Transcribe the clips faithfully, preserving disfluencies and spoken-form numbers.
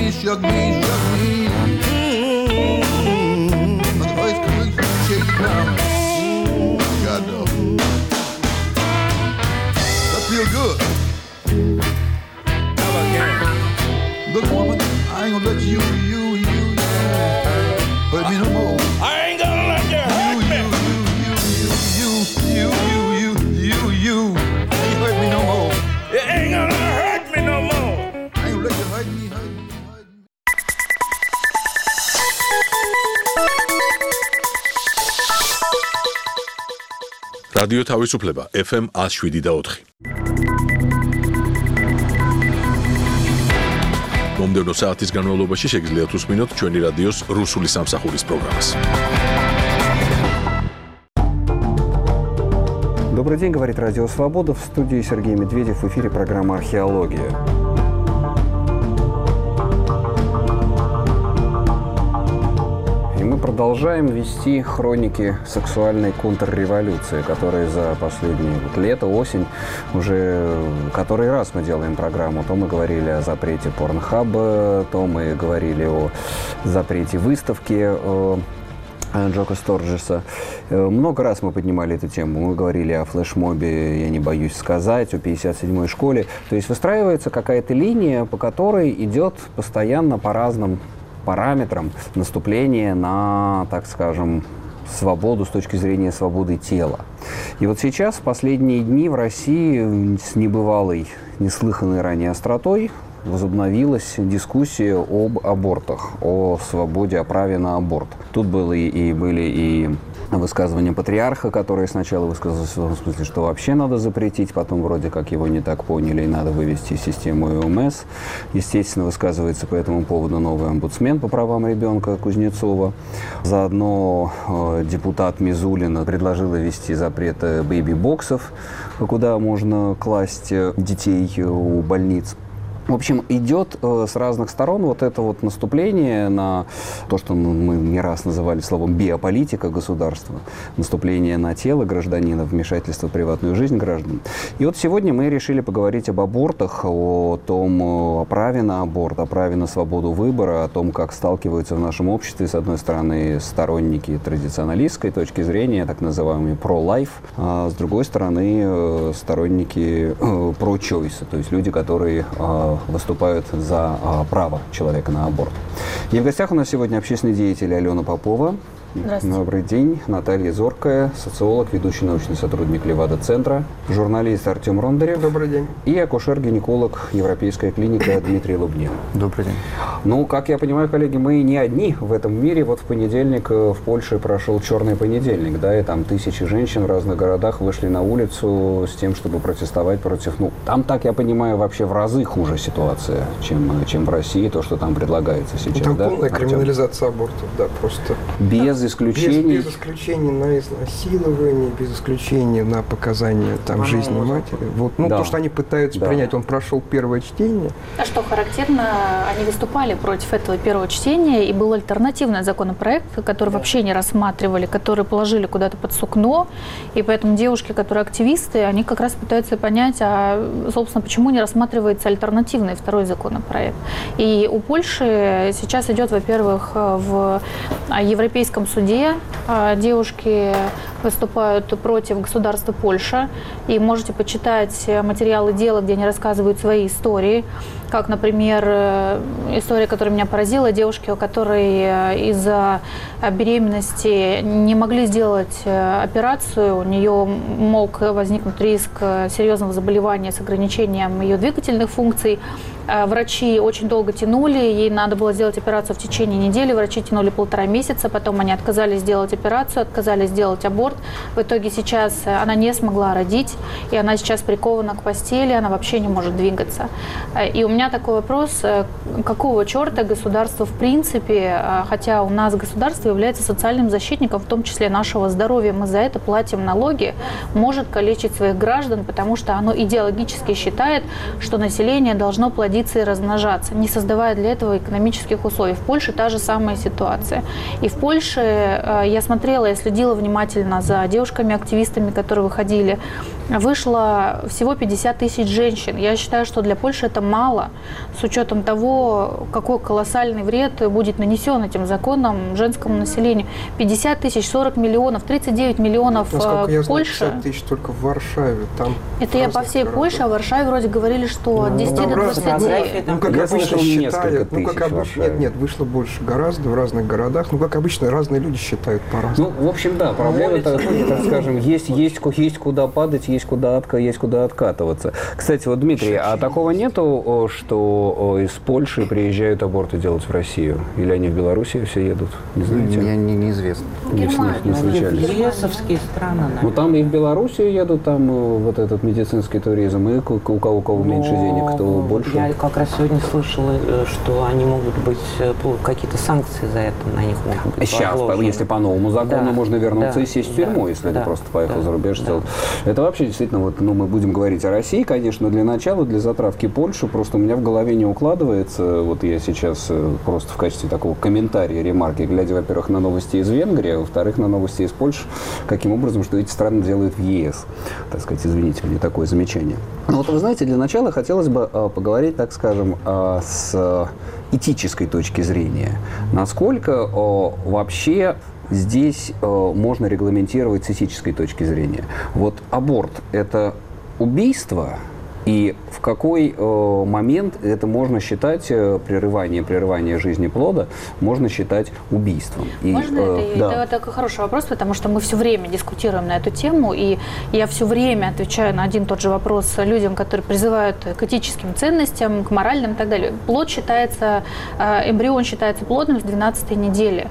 me, shook me, shook me. Mm-hmm. The earthquake shake you down. God knows. That feel good. How about that? Look, woman, I ain't gonna let you, you, you, you hurt me no more. I ain't gonna let you hurt me. You, you, you, you, you, you, you, you, ain't hurt me no more. You ain't gonna hurt me no more. I ain't gonna let you hurt me, hurt me, hurt me. რადიო თავისუფლება ეფ ემ one oh seven და four. მომდევნო საათის განმავლობაში შეგიძლიათ უსმინოთ ჩვენი რადიოს რუსული სამსახურის პროგრამას. Добрый день, говорит Радио Свобода. В студии Сергей Медведев. В эфире программа «Археология». И мы продолжаем вести хроники сексуальной контрреволюции, которые за последние вот, лето, осень уже который раз мы делаем программу. То мы говорили о запрете порнхаба, то мы говорили о запрете выставки Джока Сторджеса. Много раз мы поднимали эту тему. Мы говорили о флешмобе, я не боюсь сказать, о пятьдесят седьмой школе. То есть выстраивается какая-то линия, по которой идет постоянно по разным параметрам наступление на, так скажем, свободу с точки зрения свободы тела. И вот сейчас, в последние дни в России с небывалой, неслыханной ранее остротой возобновилась дискуссия об абортах, о свободе, о праве на аборт. Тут было и, и были и высказывания патриарха, который сначала высказался в том смысле, что вообще надо запретить, потом вроде как его не так поняли и надо вывести систему ОМС. Естественно, высказывается по этому поводу новый омбудсмен по правам ребенка Кузнецова. Заодно э, депутат Мизулина предложила ввести запрет бэйби-боксов, куда можно класть детей у больниц. В общем, идет э, с разных сторон вот это вот наступление на то, что мы не раз называли словом биополитика государства, наступление на тело гражданина, вмешательство в приватную жизнь граждан. И вот сегодня мы решили поговорить об абортах, о том, о праве на аборт, о праве на свободу выбора, о том, как сталкиваются в нашем обществе, с одной стороны, сторонники традиционалистской точки зрения, так называемый pro-life, а с другой стороны, сторонники э, pro-choice, то есть люди, которые э, выступают за а, право человека на аборт. И в гостях у нас сегодня общественный деятель Алена Попова. Здравствуйте. Добрый день. Наталья Зоркая, социолог, ведущий научный сотрудник Левада-центра, журналист Артем Рондарев. Добрый день. И акушер-гинеколог Европейская клиника Дмитрий Лубнин. Добрый день. Ну, как я понимаю, коллеги, мы не одни в этом мире. Вот в понедельник в Польше прошел черный понедельник, да, и там тысячи женщин в разных городах вышли на улицу с тем, чтобы протестовать против, ну, там, так я понимаю, вообще в разы хуже ситуация, чем, чем в России, то, что там предлагается сейчас. Там да, полная Артем? Криминализация абортов, да, просто. Без исключений. Без, без исключений на изнасилование, без исключений на показания там, жизни матери. Вот, ну, да. То, что они пытаются да. принять, он прошел первое чтение. А что характерно, они выступали против этого первого чтения, и был альтернативный законопроект, который да. вообще не рассматривали, который положили куда-то под сукно, и поэтому девушки, которые активисты, они как раз пытаются понять, а, собственно, почему не рассматривается альтернативный второй законопроект. И у Польши сейчас идет, во-первых, в Европейском суде девушки выступают против государства Польша, и можете почитать материалы дела, где они рассказывают свои истории, как, например, история, которая меня поразила, девушки, у которой из-за беременности не могли сделать операцию, у нее мог возникнуть риск серьезного заболевания с ограничением ее двигательных функций. Врачи очень долго тянули, ей надо было сделать операцию в течение недели, врачи тянули полтора месяца, потом они отказались сделать операцию, отказались сделать аборт. В итоге сейчас она не смогла родить, и она сейчас прикована к постели, она вообще не может двигаться. И у меня такой вопрос, какого черта государство в принципе, хотя у нас государство является социальным защитником, в том числе нашего здоровья, мы за это платим налоги, может калечить своих граждан, потому что оно идеологически считает, что население должно плодиться и размножаться, не создавая для этого экономических условий. В Польше та же самая ситуация. И в Польше э, я смотрела, я следила внимательно за девушками-активистами, которые выходили вышло всего пятьдесят тысяч женщин. Я считаю, что для Польши это мало, с учетом того, какой колоссальный вред будет нанесен этим законом женскому населению. пятьдесят тысяч, сорок миллионов, тридцать девять миллионов Насколько я знаю, Польша. пятьдесят тысяч только в Варшаве. Там Это я по всей городах. Польше, а в Варшаве вроде говорили, что от десяти там до разные двадцати. Ну, как Я обычно слышал, несколько считают, ну, как тысяч в обычно, Варшаве. нет, нет, вышло больше гораздо в разных городах. Ну, как обычно, разные люди считают по-разному. Ну, в общем, да, проблема, так, так скажем, есть, есть, ку- есть куда падать, есть куда, отка, есть куда откатываться. Кстати, вот, Дмитрий, а такого нету, о, что о, из Польши приезжают аборты делать в Россию? Или они в Белоруссию все едут? Не знаете? Мне не, неизвестно. Не, вс- не встречались. Есовские страны, наверное. Ну, там и в Белоруссию едут, там э, вот этот медицинский туризм, и ку- у кого, у кого меньше Но денег, кто больше. Я как раз сегодня слышала, э, что они могут быть, э, ну, какие-то санкции за это на них могут быть Сейчас, по- возложены. если по новому закону, Да, можно вернуться да, и сесть в да, тюрьму, если да, ты просто поехал да, за рубеж да. сделал. Это вообще действительно, вот, ну, мы будем говорить о России, конечно, для начала, для затравки Польши, просто у меня в голове не укладывается, вот я сейчас э, просто в качестве такого комментария, ремарки, глядя, во-первых, на новости из Венгрии, а во-вторых, на новости из Польши, каким образом, что эти страны делают в ЕС. Так сказать, извините, мне такое замечание. Ну вот, вы знаете, для начала хотелось бы э, поговорить, так скажем, э, с э, этической точки зрения. Насколько э, вообще здесь э, можно регламентировать с этической точки зрения? Вот аборт – это убийство? И в какой э, момент это можно считать, э, прерывание, прерывание жизни плода, можно считать убийством? И, Можно э, это? да. Это такой хороший вопрос, потому что мы все время дискутируем на эту тему, и я все время отвечаю на один и тот же вопрос людям, которые призывают к этическим ценностям, к моральным и так далее. Плод считается, э, эмбрион считается плодным с двенадцатой недели.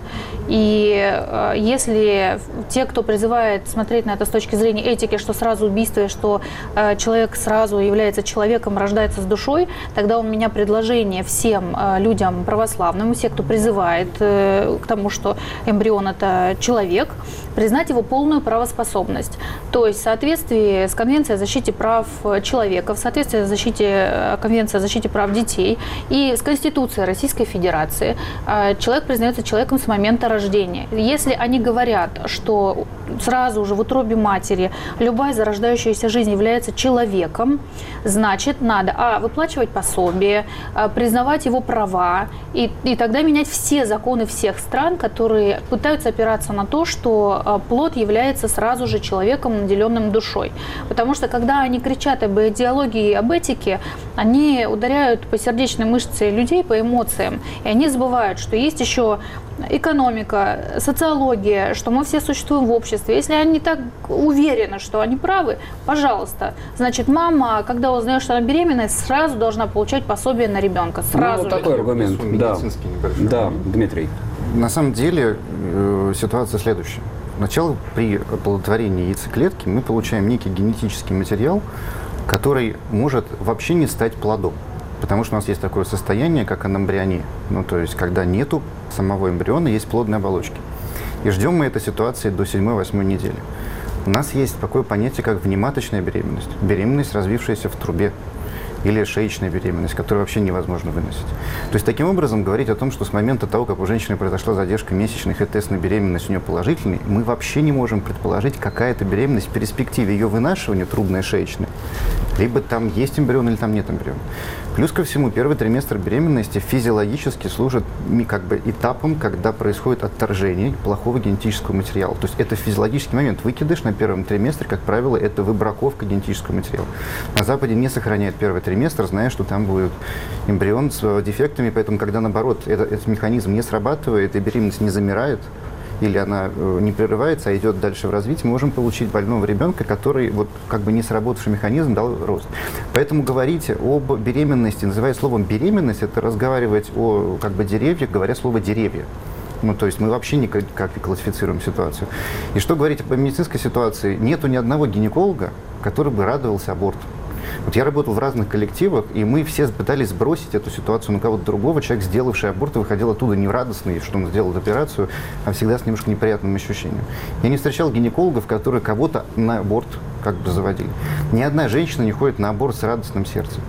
И э, если те, кто призывает смотреть на это с точки зрения этики, что сразу убийство, и что э, человек сразу является человеком, рождается с душой, тогда у меня предложение всем э, людям православным, все, кто призывает э, к тому, что эмбрион – это человек, признать его полную правоспособность. То есть в соответствии с Конвенцией о защите прав человека, в соответствии с защите, Конвенцией о защите прав детей и с Конституцией Российской Федерации, э, человек признается человеком с момента рождения. Если они говорят, что сразу же в утробе матери любая зарождающаяся жизнь является человеком, значит, надо а, выплачивать пособие, а, признавать его права, и, и тогда менять все законы всех стран, которые пытаются опираться на то, что а, плод является сразу же человеком, наделенным душой. Потому что, когда они кричат об идеологии и об этике, они ударяют по сердечной мышце людей, по эмоциям, и они забывают, что есть еще экономика, социология, что мы все существуем в обществе. Если они так уверены, что они правы, пожалуйста. Значит, мама, когда узнает, что она беременна, сразу должна получать пособие на ребенка. Сразу Ну, же. такой аргумент. Да. Медицинский небольшой. Да, Дмитрий. На самом деле э, ситуация следующая. Сначала при оплодотворении яйцеклетки мы получаем некий генетический материал, который может вообще не стать плодом. Потому что у нас есть такое состояние, как анэмбриония. Ну, то есть, когда нету самого эмбриона, есть плодные оболочки. И ждем мы этой ситуации до седьмой-восьмой недели. У нас есть такое понятие, как внематочная беременность. Беременность, развившаяся в трубе. Или шеечная беременность, которую вообще невозможно выносить. То есть, таким образом, говорить о том, что с момента того, как у женщины произошла задержка месячных и тест на беременность у нее положительный, мы вообще не можем предположить, какая это беременность в перспективе ее вынашивания, трубная, шеечная. Либо там есть эмбрион, или там нет эмбриона. Плюс ко всему, первый триместр беременности физиологически служит как бы этапом, когда происходит отторжение плохого генетического материала. То есть это физиологический момент. Выкидыш на первом триместре, как правило, это выбраковка генетического материала. На Западе не сохраняют первый триместр, зная, что там будет эмбрион с дефектами, поэтому, когда, наоборот, это, этот механизм не срабатывает и беременность не замирает, или она не прерывается, а идет дальше в развитии, мы можем получить больного ребенка, который, вот, как бы не сработавший механизм, дал рост. Поэтому говорить об беременности, называя словом беременность, это разговаривать о как бы деревьях, говоря слово деревья. Ну, то есть мы вообще никак не классифицируем ситуацию. И что говорить об медицинской ситуации? Нету ни одного гинеколога, который бы радовался аборту. Вот я работал в разных коллективах, и мы все пытались сбросить эту ситуацию на кого-то другого. Человек, сделавший аборт, выходил оттуда не радостный, что он сделал операцию, а всегда с немножко неприятным ощущением. Я не встречал гинекологов, которые кого-то на аборт как бы заводили. Ни одна женщина не ходит на аборт с радостным сердцем.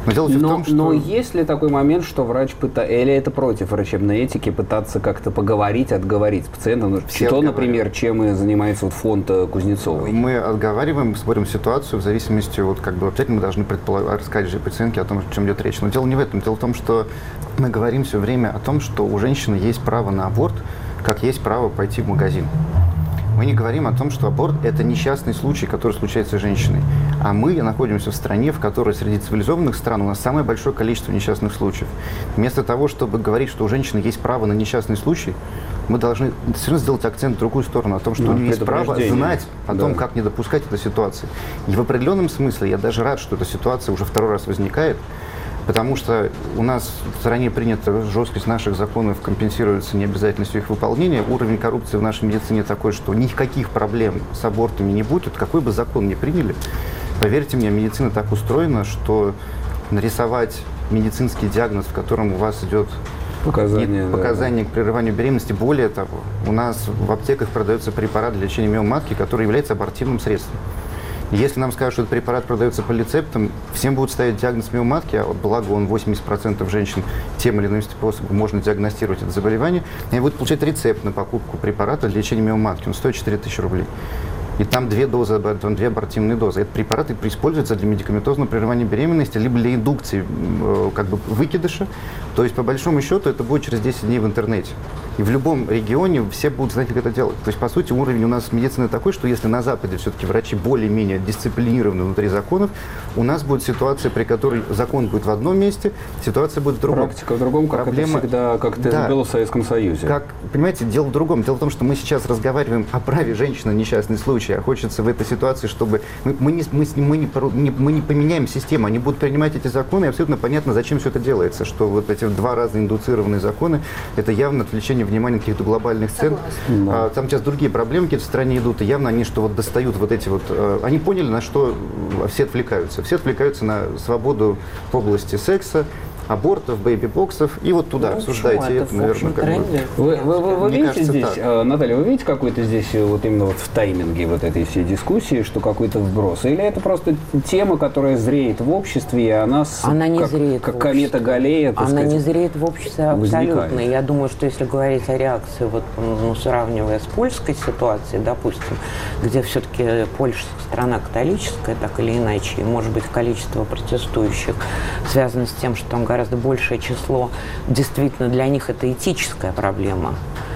Но, дело в но, том, что... но есть ли такой момент, что врач пытается, или это против врачебной этики, пытаться как-то поговорить, отговорить с пациентом? Все то, например, чем и занимается вот фонд Кузнецовой. Мы отговариваем, смотрим ситуацию в зависимости от, как бы, обязательно мы должны предполагать, рассказать же пациентке о том, о чем идет речь. Но дело не в этом. Дело в том, что мы говорим все время о том, что у женщины есть право на аборт, как есть право пойти в магазин. Мы не говорим о том, что аборт – это несчастный случай, который случается с женщиной. А мы находимся в стране, в которой среди цивилизованных стран у нас самое большое количество несчастных случаев. Вместо того, чтобы говорить, что у женщины есть право на несчастный случай, мы должны все равно сделать акцент в другую сторону, о том, что ну, у нее есть право знать о том, да. как не допускать этой ситуации. И в определенном смысле я даже рад, что эта ситуация уже второй раз возникает, потому что у нас в стране принята жесткость наших законов, компенсируется необязательностью их выполнения. Уровень коррупции в нашей медицине такой, что никаких проблем с абортами не будет. Какой бы закон ни приняли, поверьте мне, медицина так устроена, что нарисовать медицинский диагноз, в котором у вас идет показания, показания да. к прерыванию беременности. Более того, у нас в аптеках продается препарат для лечения миоматки, который является абортивным средством. Если нам скажут, что этот препарат продается по рецептам, всем будут ставить диагноз миоматки, а благо он восемьдесят процентов женщин тем или иным способом можно диагностировать это заболевание, и они будут получать рецепт на покупку препарата для лечения миоматки. Он стоит четыре тысячи рублей. И там две дозы, две абортивные дозы. Этот препарат используется для медикаментозного прерывания беременности, либо для индукции как бы, выкидыша. То есть, по большому счету, это будет через десять дней в интернете. И в любом регионе все будут знать, как это делать. То есть, по сути, уровень у нас медицины такой, что если на Западе все-таки врачи более-менее дисциплинированы внутри законов, у нас будет ситуация, при которой закон будет в одном месте, ситуация будет в другом. Практика в другом, как Проблема... это всегда, как это да. было в Советском Союзе. Как, понимаете, дело в другом. Дело в том, что мы сейчас разговариваем о праве женщины на несчастный случай, а хочется в этой ситуации, чтобы мы, мы, не, мы, мы, не, мы не поменяем систему, они будут принимать эти законы, и абсолютно понятно, зачем все это делается, что вот эти два раза индуцированные законы, это явно отвлечение внимания каких-то глобальных цен. А, там сейчас другие проблемы в стране идут, и явно они что вот достают вот эти вот... А, они поняли, на что все отвлекаются. Все отвлекаются на свободу в области секса, абортов, бэйби-боксов, и вот туда ну, обсуждайте это, это, наверное, как бы. Вы, вы, вы, вы видите кажется, здесь, так. Наталья, вы видите какой-то здесь вот именно вот в тайминге вот этой всей дискуссии, что какой-то вброс? Или это просто тема, которая зреет в обществе, и она, с, она не как, зреет как комета Галлея, так Она сказать, не зреет в обществе абсолютно. Возникает. Я думаю, что если говорить о реакции, вот, ну, сравнивая с польской ситуацией, допустим, где все-таки Польша страна католическая, так или иначе, и, может быть, количество протестующих связано с тем, что там гораздо большее число число, действительно, для них это этическая проблема.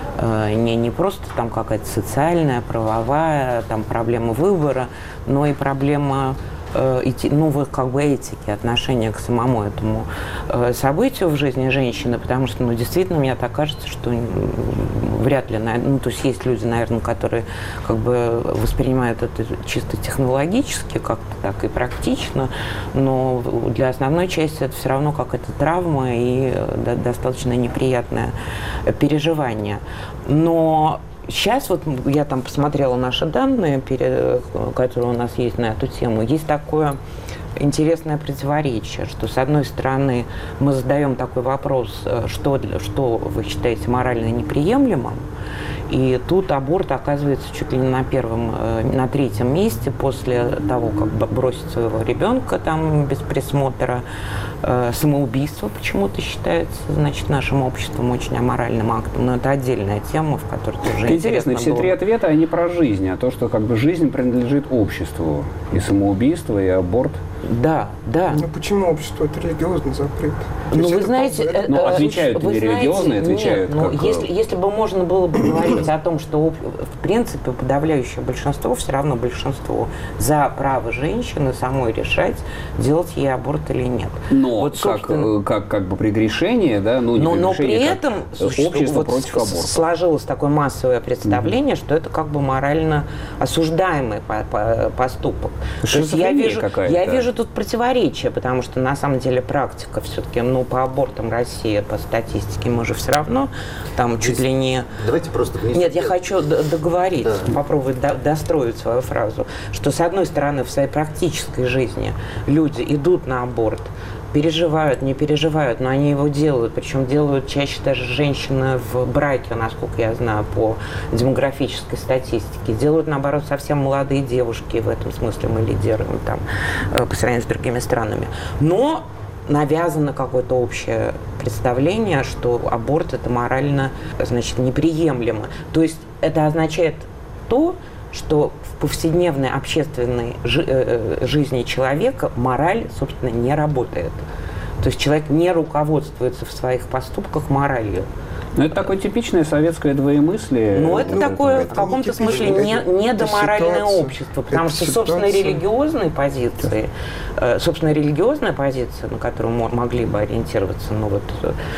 Не, не просто там какая-то социальная, правовая, там проблема выбора, но и проблема новых как бы этики, отношения к самому этому событию в жизни женщины, потому что, ну, действительно, мне так кажется, что вряд ли, ну, то есть есть люди, наверное, которые как бы воспринимают это чисто технологически, как-то так и практично, но для основной части это все равно какая-то травма и достаточно неприятное переживание. Но сейчас вот я там посмотрела наши данные, которые у нас есть на эту тему. Есть такое интересное противоречие, что с одной стороны мы задаем такой вопрос, что, для, что вы считаете морально неприемлемым, и тут аборт оказывается чуть ли не на первом, на третьем месте после того, как бросить своего ребенка там без присмотра. Самоубийство почему-то считается, значит, нашим обществом очень аморальным актом, но это отдельная тема, в которой тоже интересно. Интересно, все было. три ответа, они про жизнь, а то, что как бы жизнь принадлежит обществу, и самоубийство, и аборт. Да, да. Ну почему общество? Это религиозный запрет. Ну, вы знаете... Это... Ну, отвечают не религиозные, отвечают нет, как... Ну, если, если бы можно было бы говорить о том, что, в принципе, подавляющее большинство, все равно большинство за право женщины самой решать, делать ей аборт или нет. Но вот, собственно... как, как, как бы прегрешение, да, ну, не но, но при как этом общество вот против аборта. Сложилось такое массовое представление, mm-hmm. что это как бы морально осуждаемый по, по, поступок. То есть я вижу, я вижу тут противоречие, потому что на самом деле практика все-таки, ну, по абортам России, по статистике, мы же все равно там чуть ли не... Давайте просто внесем... Нет, я хочу договорить, да. попробовать до достроить свою фразу, что с одной стороны в своей практической жизни люди идут на аборт, переживают, не переживают, но они его делают, причем делают чаще даже женщины в браке, насколько я знаю, по демографической статистике. Делают, наоборот, совсем молодые девушки, в этом смысле мы лидируем там по сравнению с другими странами. Но навязано какое-то общее представление, что аборт это морально, значит, неприемлемо. То есть это означает то, что в повседневной общественной жи- э, жизни человека мораль, собственно, не работает. То есть человек не руководствуется в своих поступках моралью. Ну, это такое типичное советское двоемыслие. Ну, это Ну, такое, это в каком-то не смысле, типичное, не, это- недоморальное это ситуация. общество. Потому Это что, собственно, ситуация. религиозные позиции, э, собственно, религиозная позиция, на которую мо- могли бы ориентироваться, ну, вот,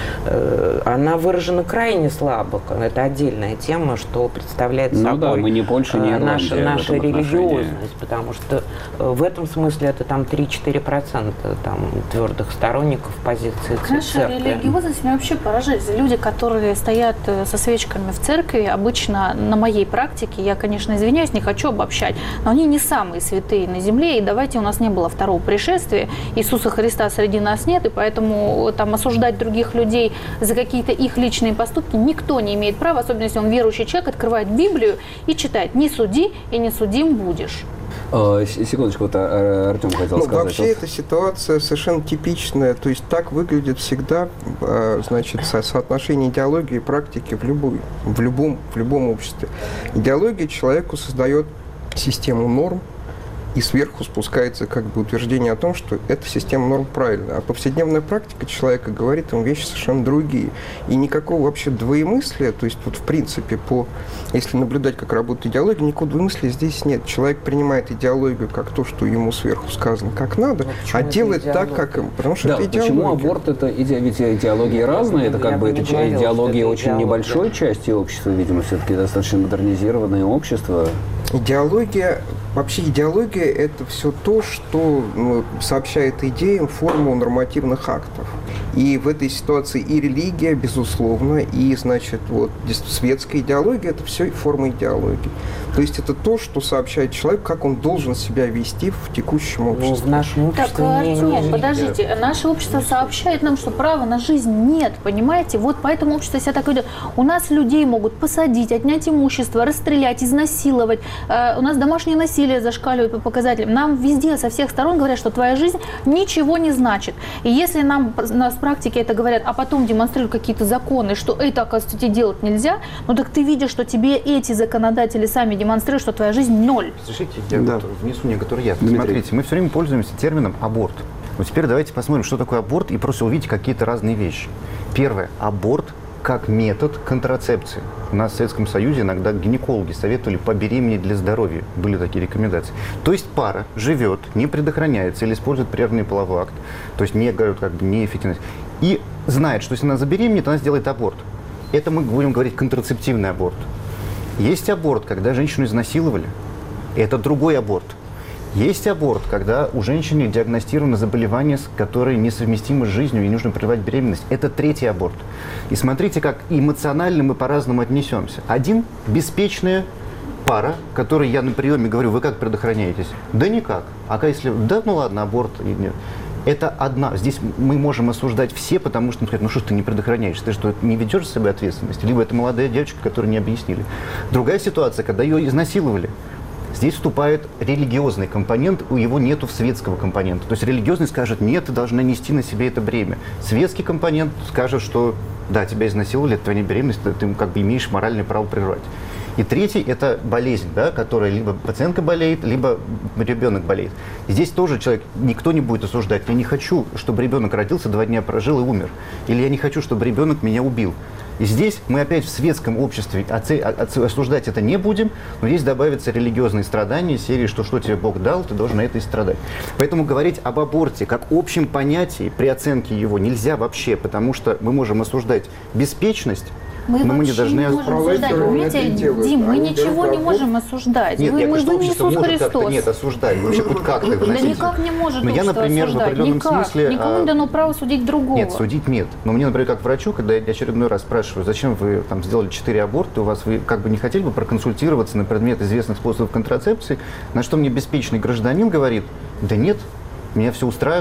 э, она выражена крайне слабо. Это отдельная тема, что представляет Ну собой да, мы не Польша, не э, Ирландия наша, в наша этом отношении. религиозность. Потому что э, в этом смысле это там три-четыре процента там, твердых сторонников позиции ц- Наша церкви. религиозность меня вообще поражает. Люди, которые стоят э, со свечками в церкви, обычно на моей практике, я, конечно, извиняюсь, не хочу обобщать, но они не самые святые на земле, и давайте, у нас не было второго пришествия, Иисуса Христа среди нас нет, и поэтому там осуждать других людей за какие-то их личные поступки никто не имеет права, особенно если он верующий человек, открывает Библию и читает «Не суди, и не судим будешь». Э, с- Секундочку, вот а, Артем хотел Ну, сказать. вообще Вот. эта ситуация совершенно типичная. То есть так выглядит всегда, э, значит, со- соотношение идеологии и практики в, любой, в, любом, в любом обществе. Идеология человеку создает систему норм, и сверху спускается как бы утверждение о том, что эта система норм правильная. А повседневная практика человека говорит ему вещи совершенно другие. И никакого вообще двоемыслия, то есть вот в принципе, по, если наблюдать, как работает идеология, никакого двоемыслия здесь нет. Человек принимает идеологию как то, что ему сверху сказано, как надо, почему а это делает так, идеология? как им. Потому что Да, это идеология. почему аборт это иде... ведь идеологии разные, это Я как бы бы не это говорила, идеология что это очень идеология. небольшой части общества, видимо, все-таки достаточно модернизированное общество. Идеология, вообще идеология – это все то, что ну, сообщает идеям форму нормативных актов. И в этой ситуации и религия, безусловно, и, значит, вот светская идеология – это все форма идеологии. То есть это то, что сообщает человеку, как он должен себя вести в текущем Ну, обществе. в нашем Так, обществе не- Артем, не- подождите, наше общество сообщает нам, что права на жизнь нет, понимаете? Вот поэтому общество себя так ведет. У нас людей могут посадить, отнять имущество, расстрелять, изнасиловать. Э, у нас домашнее насилие зашкаливает по показателям. Нам везде, со всех сторон говорят, что твоя жизнь ничего не значит. И если нам на с практике это говорят, а потом демонстрируют какие-то законы, что это, оказывается, тебе делать нельзя, ну так ты видишь, что тебе эти законодатели сами демонстрируют, что твоя жизнь ноль. Разрешите, я Да. вот внесу некоторый ясность. Дмитрий. Смотрите, мы все время пользуемся термином «аборт». Вот теперь давайте посмотрим, что такое аборт, и просто увидеть какие-то разные вещи. Первое. Аборт как метод контрацепции. У нас в Советском Союзе иногда гинекологи советовали побеременеть для здоровья. Были такие рекомендации. То есть пара живет, не предохраняется или использует прерванный половой акт, то есть не, говорят, как бы неэффективность, и знает, что если она забеременеет, она сделает аборт. Это мы будем говорить контрацептивный аборт. Есть аборт, когда женщину изнасиловали. Это другой аборт. Есть аборт, когда у женщины диагностировано заболевание, которое несовместимо с жизнью и нужно прерывать беременность. Это третий аборт. И смотрите, как эмоционально мы по-разному отнесемся. Один – беспечная пара, которой я на приеме говорю, вы как предохраняетесь? Да никак. А если, да ну ладно, аборт. Нет. Это одна. Здесь мы можем осуждать все, потому что, ну что ж ты не предохраняешься, ты что, не ведешь за собой ответственность? Либо это молодая девочка, которую не объяснили. Другая ситуация, когда ее изнасиловали. Здесь вступает религиозный компонент, у его нету светского компонента. То есть религиозный скажет, нет, ты должна нести на себе это бремя. Светский компонент скажет, что да, тебя изнасиловали, это твоя беременность, ты, ты как бы имеешь моральное право прервать. И третий – это болезнь, да, которая либо пациентка болеет, либо ребенок болеет. И здесь тоже человек, никто не будет осуждать. Я не хочу, чтобы ребенок родился, два дня прожил и умер. Или я не хочу, чтобы ребенок меня убил. И здесь мы опять в светском обществе осуждать это не будем, но здесь добавятся религиозные страдания серии, что что тебе Бог дал, ты должен на это и страдать. Поэтому говорить об аборте как общем понятии при оценке его нельзя вообще, потому что мы можем осуждать беспечность, Мы но мы вообще не должны... не можем Православие осуждать. это Понимаете, делают. Дим, мы Они ничего берут не аборт. можем осуждать. Нет, мы я мы говорю, что же не общество Иисус может как-то Христос. нет осуждать, вообще хоть как-то Да относиться. никак не может Но я, общество например, в осуждать. определенном Никак. смысле... Никому а, не дано право судить другого. Нет, судить нет. Но мне, например, как врачу, когда я очередной раз спрашиваю, зачем вы там сделали четыре аборта, у вас вы как бы не хотели бы проконсультироваться на предмет известных способов контрацепции, на что мне беспечный гражданин говорит, да нет, меня все устраивает,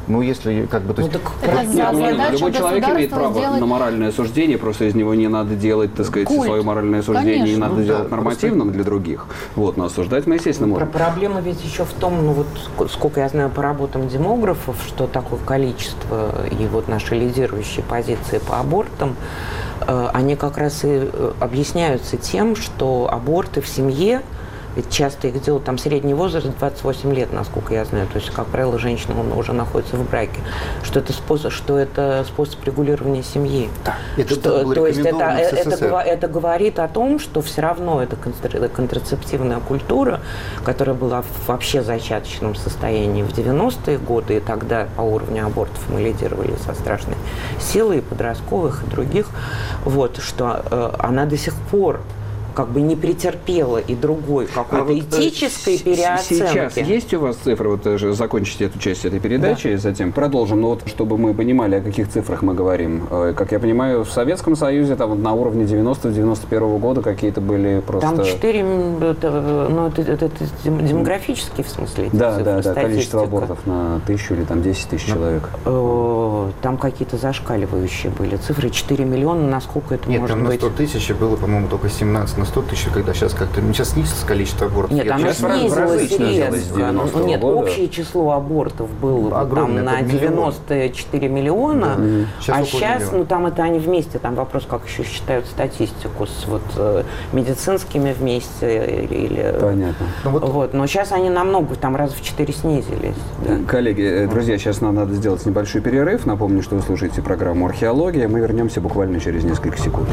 Ну, если как бы... То Ну, есть, так Это просто- за- Нет, задача любой человек имеет государства право сделать- на моральное суждение, просто из него не надо делать, так сказать, Культ. свое моральное суждение, не Конечно. надо Ну, делать да, нормативным для других. Вот, но осуждать мы, естественно, Про- можем. Проблема ведь еще в том, ну вот ск- сколько я знаю по работам демографов, что такое количество и вот наши лидирующие позиции по абортам, э, они как раз и э, объясняются тем, что аборты в семье, ведь часто их делают, там средний возраст двадцать восемь лет, насколько я знаю, то есть, как правило, женщина он уже находится в браке, что это способ, что это способ регулирования семьи. это Что- было то есть это, рекомендовано в это, СССР. гова- это говорит о том, что все равно эта контр- контрацептивная культура, которая была в вообще зачаточном состоянии в девяностые годы, и тогда по уровню абортов мы лидировали со страшной силой, и подростковых, и других, вот, что э, она до сих пор как бы не претерпела и другой какой-то А вот, э, этической с- переоценки. Сейчас есть у вас цифры, вот э, же закончите эту часть этой передачи, и затем продолжим. Но вот чтобы мы понимали, о каких цифрах мы говорим. Э, Как я понимаю, в Советском Союзе там вот на уровне девяностого-девяносто первого года какие-то были просто... Там четыре, это, ну, это, это- это дем- демографические, в смысле, эти Да, цифры, да, да, количество статистика. абортов на тысячу или там десять тысяч человек. Э, Там какие-то зашкаливающие были цифры. четыре миллиона, насколько это Нет, может там на быть? сто тысяч было, по-моему, только семнадцать на сто тысяч, когда сейчас как-то... ну, сейчас снизится количество абортов. Нет, Я оно честно- в разы снизилось снизилось с резко. девяностого Ну, Нет, года. общее число абортов было там Огромное, на это миллион. девяносто четыре миллиона, Да. Сейчас а около сейчас, миллиона. ну там это они вместе, там вопрос, как еще считают статистику с вот э, медицинскими вместе или... или- Понятно. Ну, вот Вот, но сейчас они намного, там раз в четыре снизились. да. Коллеги, э, друзья, сейчас нам надо сделать небольшой перерыв. Напомню, что вы слушаете программу «Археология». Мы вернемся буквально через несколько секунд.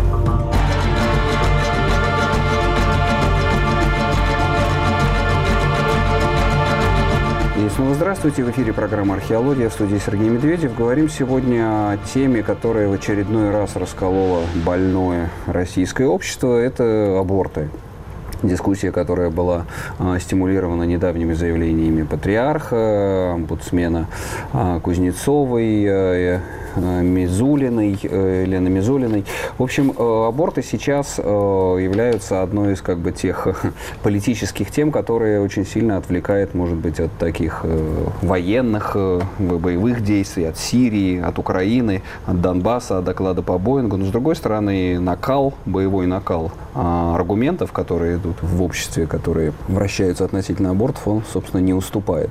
И снова здравствуйте. В эфире программа «Археология», в студии Сергей Медведев. Говорим сегодня о теме, которая в очередной раз расколола больное российское общество. Это аборты. Дискуссия, которая была э, стимулирована недавними заявлениями патриарха, омбудсмена э, Кузнецовой, э, э, Мизулиной, э, Елены Мизулиной. В общем, э, аборты сейчас э, являются одной из как бы тех э, политических тем, которые очень сильно отвлекает, может быть, от таких э, военных э, боевых действий, от Сирии, от Украины, от Донбасса, от доклада по Боингу. Но, с другой стороны, накал, боевой накал э, аргументов, которые идут в обществе, которые вращаются относительно абортов, он, собственно, не уступает.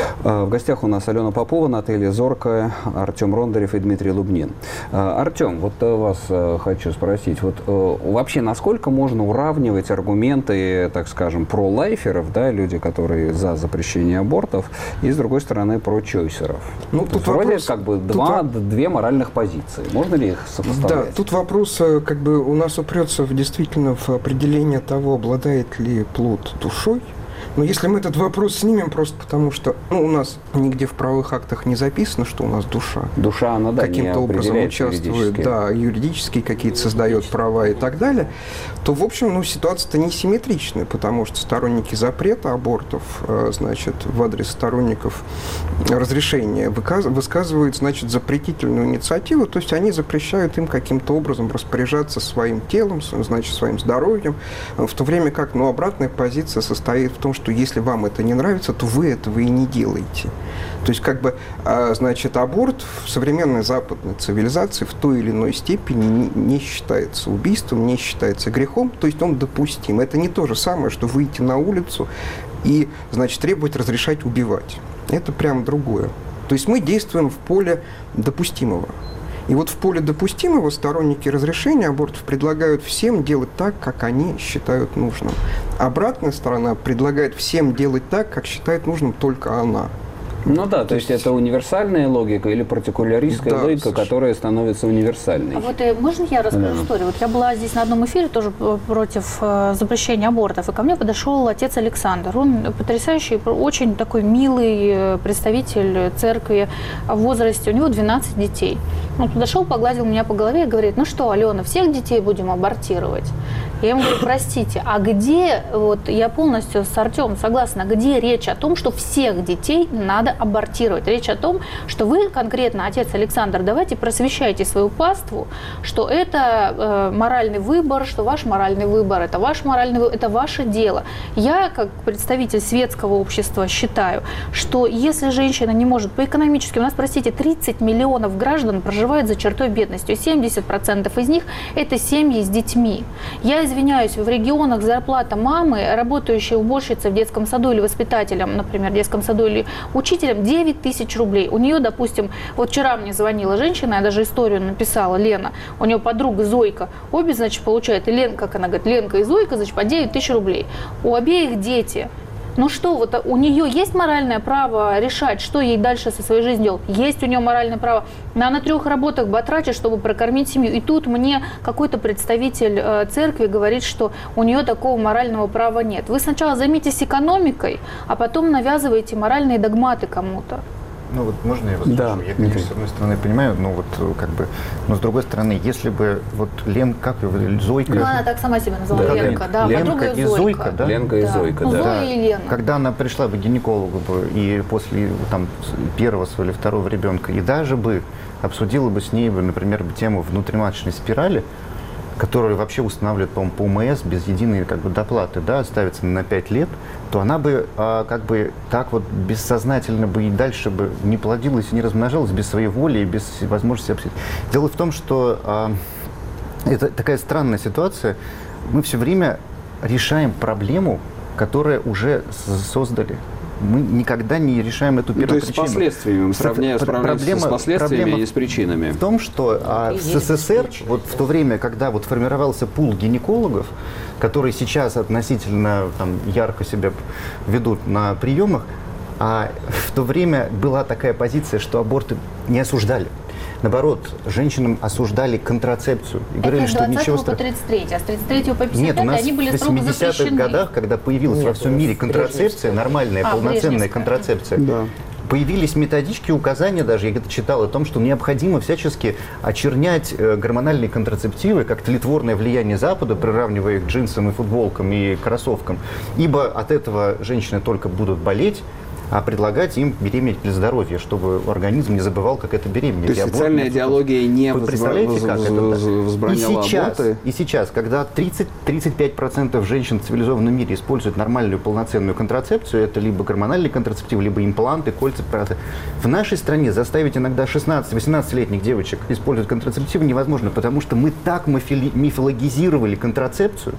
В гостях у нас Алена Попова, Наталья Зоркая, Артем Рондарев и Дмитрий Лубнин. Артем, вот вас хочу спросить, вот вообще насколько можно уравнивать аргументы, так скажем, про-лайферов, да, люди, которые за запрещение абортов, и, с другой стороны, про-чойсеров? Ну, тут тут вроде вопрос- как бы тут два, во- две моральных позиции. Можно ли их Да, сопоставлять? тут вопрос э, как бы у нас упрется в, действительно в определение того, обладает ли плод душой. Но если мы этот вопрос снимем просто потому, что ну, у нас нигде в правовых актах не записано, что у нас душа Душа, она, да, не каким-то образом определяется участвует, юридически. да, юридически какие-то создает права и так далее, то, в общем, ну, ситуация-то несимметричная, потому что сторонники запрета абортов, э, значит, в адрес сторонников разрешения выказ- высказывают, значит, запретительную инициативу, то есть они запрещают им каким-то образом распоряжаться своим телом, своим, значит, своим здоровьем, в то время как, ну, обратная позиция состоит в том, что если вам это не нравится, то вы этого и не делаете. То есть, как бы, а, значит, аборт в современной западной цивилизации в той или иной степени не, не считается убийством, не считается грехом, то есть он допустим. Это не то же самое, что выйти на улицу и, значит, требовать разрешать убивать. Это прям другое. То есть мы действуем в поле допустимого. И вот в поле допустимого сторонники разрешения абортов предлагают всем делать так, как они считают нужным. Обратная сторона предлагает всем делать так, как считает нужным только она. Ну да, то, то есть, есть это универсальная логика или партикуляристская да, логика, совершенно. которая становится универсальной. А вот э, можно я расскажу Да. историю? Вот я была здесь на одном эфире тоже п- против э, запрещения абортов, и ко мне подошел отец Александр. Он потрясающий, очень такой милый э, представитель церкви в возрасте, у него двенадцать детей. Он подошел, погладил меня по голове и говорит: ну что, Алена, всех детей будем абортировать? Я ему говорю, простите, а где, вот я полностью с Артемом согласна, где речь о том, что всех детей надо абортировать? Речь о том, что вы конкретно, отец Александр, давайте просвещайте свою паству, что это э, моральный выбор, что ваш моральный выбор, это ваш моральный выбор, это ваше дело. Я, как представитель светского общества, считаю, что если женщина не может по экономически, у нас, простите, тридцать миллионов граждан проживают за чертой бедности, семьдесят процентов из них это семьи с детьми. Я извиняюсь, в регионах зарплата мамы, работающей уборщицей в детском саду или воспитателем, например, в детском саду или учителем, девять тысяч рублей. У нее, допустим, вот вчера мне звонила женщина, я даже историю написала, Лена, у нее подруга Зойка, обе, значит, получают, и Ленка, как она говорит, Ленка и Зойка, значит, по девять тысяч рублей. У обеих дети. Ну что, вот у нее есть моральное право решать, что ей дальше со своей жизнью делать? Есть у нее моральное право. Она на трех работах батрачит, чтобы прокормить семью. И тут мне какой-то представитель э, церкви говорит, что у нее такого морального права нет. Вы сначала займитесь экономикой, а потом навязываете моральные догматы кому-то. Ну вот можно я вас да, спрошу? Я, конечно, с одной стороны понимаю, но вот как бы, но с другой стороны, если бы вот Лен, как ее, Зойка. Ну она так сама себя назвала, да, Ленка, да, Ленка подруга и Зойка. Зойка, да? Ленка и да. Зойка, ну, да. Зоя и Лена. Когда она пришла бы к гинекологу бы, и после там первого своего или второго ребенка, и даже бы обсудила бы с ней, бы, например, тему внутриматочной спирали, которую вообще устанавливают, по-моему, по УМС без единой как бы доплаты, да, ставится на пять лет, то она бы а, как бы так вот бессознательно бы и дальше бы не плодилась и не размножалась без своей воли и без возможности обсудить. Дело в том, что а, это такая странная ситуация. Мы все время решаем проблему, которую уже создали. Мы никогда не решаем эту первую ну, то есть причину. с последствиями, мы сравняем, проблема, с последствиями, проблема а не с причинами. В том, что а, в СССР, вот в то время, когда вот формировался пул гинекологов, которые сейчас относительно там, ярко себя ведут на приемах, а в то время была такая позиция, что аборты не осуждали. Наоборот, женщинам осуждали контрацепцию. И говорили, это что ничего по тридцать третий, а с тридцать третьего по пятьдесят пятый Нет, у нас они были в строго восьмидесятых запрещены. годах, когда появилась Нет, во всем мире контрацепция, нормальная, а, полноценная контрацепция, да. появились методички, указания даже, я где-то читал о том, что необходимо всячески очернять э, гормональные контрацептивы, как тлетворное влияние Запада, приравнивая их к джинсам и футболкам и кроссовкам, ибо от этого женщины только будут болеть, а предлагать им беременеть для здоровья, чтобы организм не забывал, как это беременеть. То есть официальная идеология не Вы представляете, как это возбраняла и сейчас, аборты? И сейчас, когда тридцать-тридцать пять процентов женщин в цивилизованном мире используют нормальную полноценную контрацепцию, это либо гормональный контрацептив, либо импланты, кольца. В нашей стране заставить иногда шестнадцати-восемнадцатилетних девочек использовать контрацептивы невозможно, потому что мы так мифологизировали контрацепцию,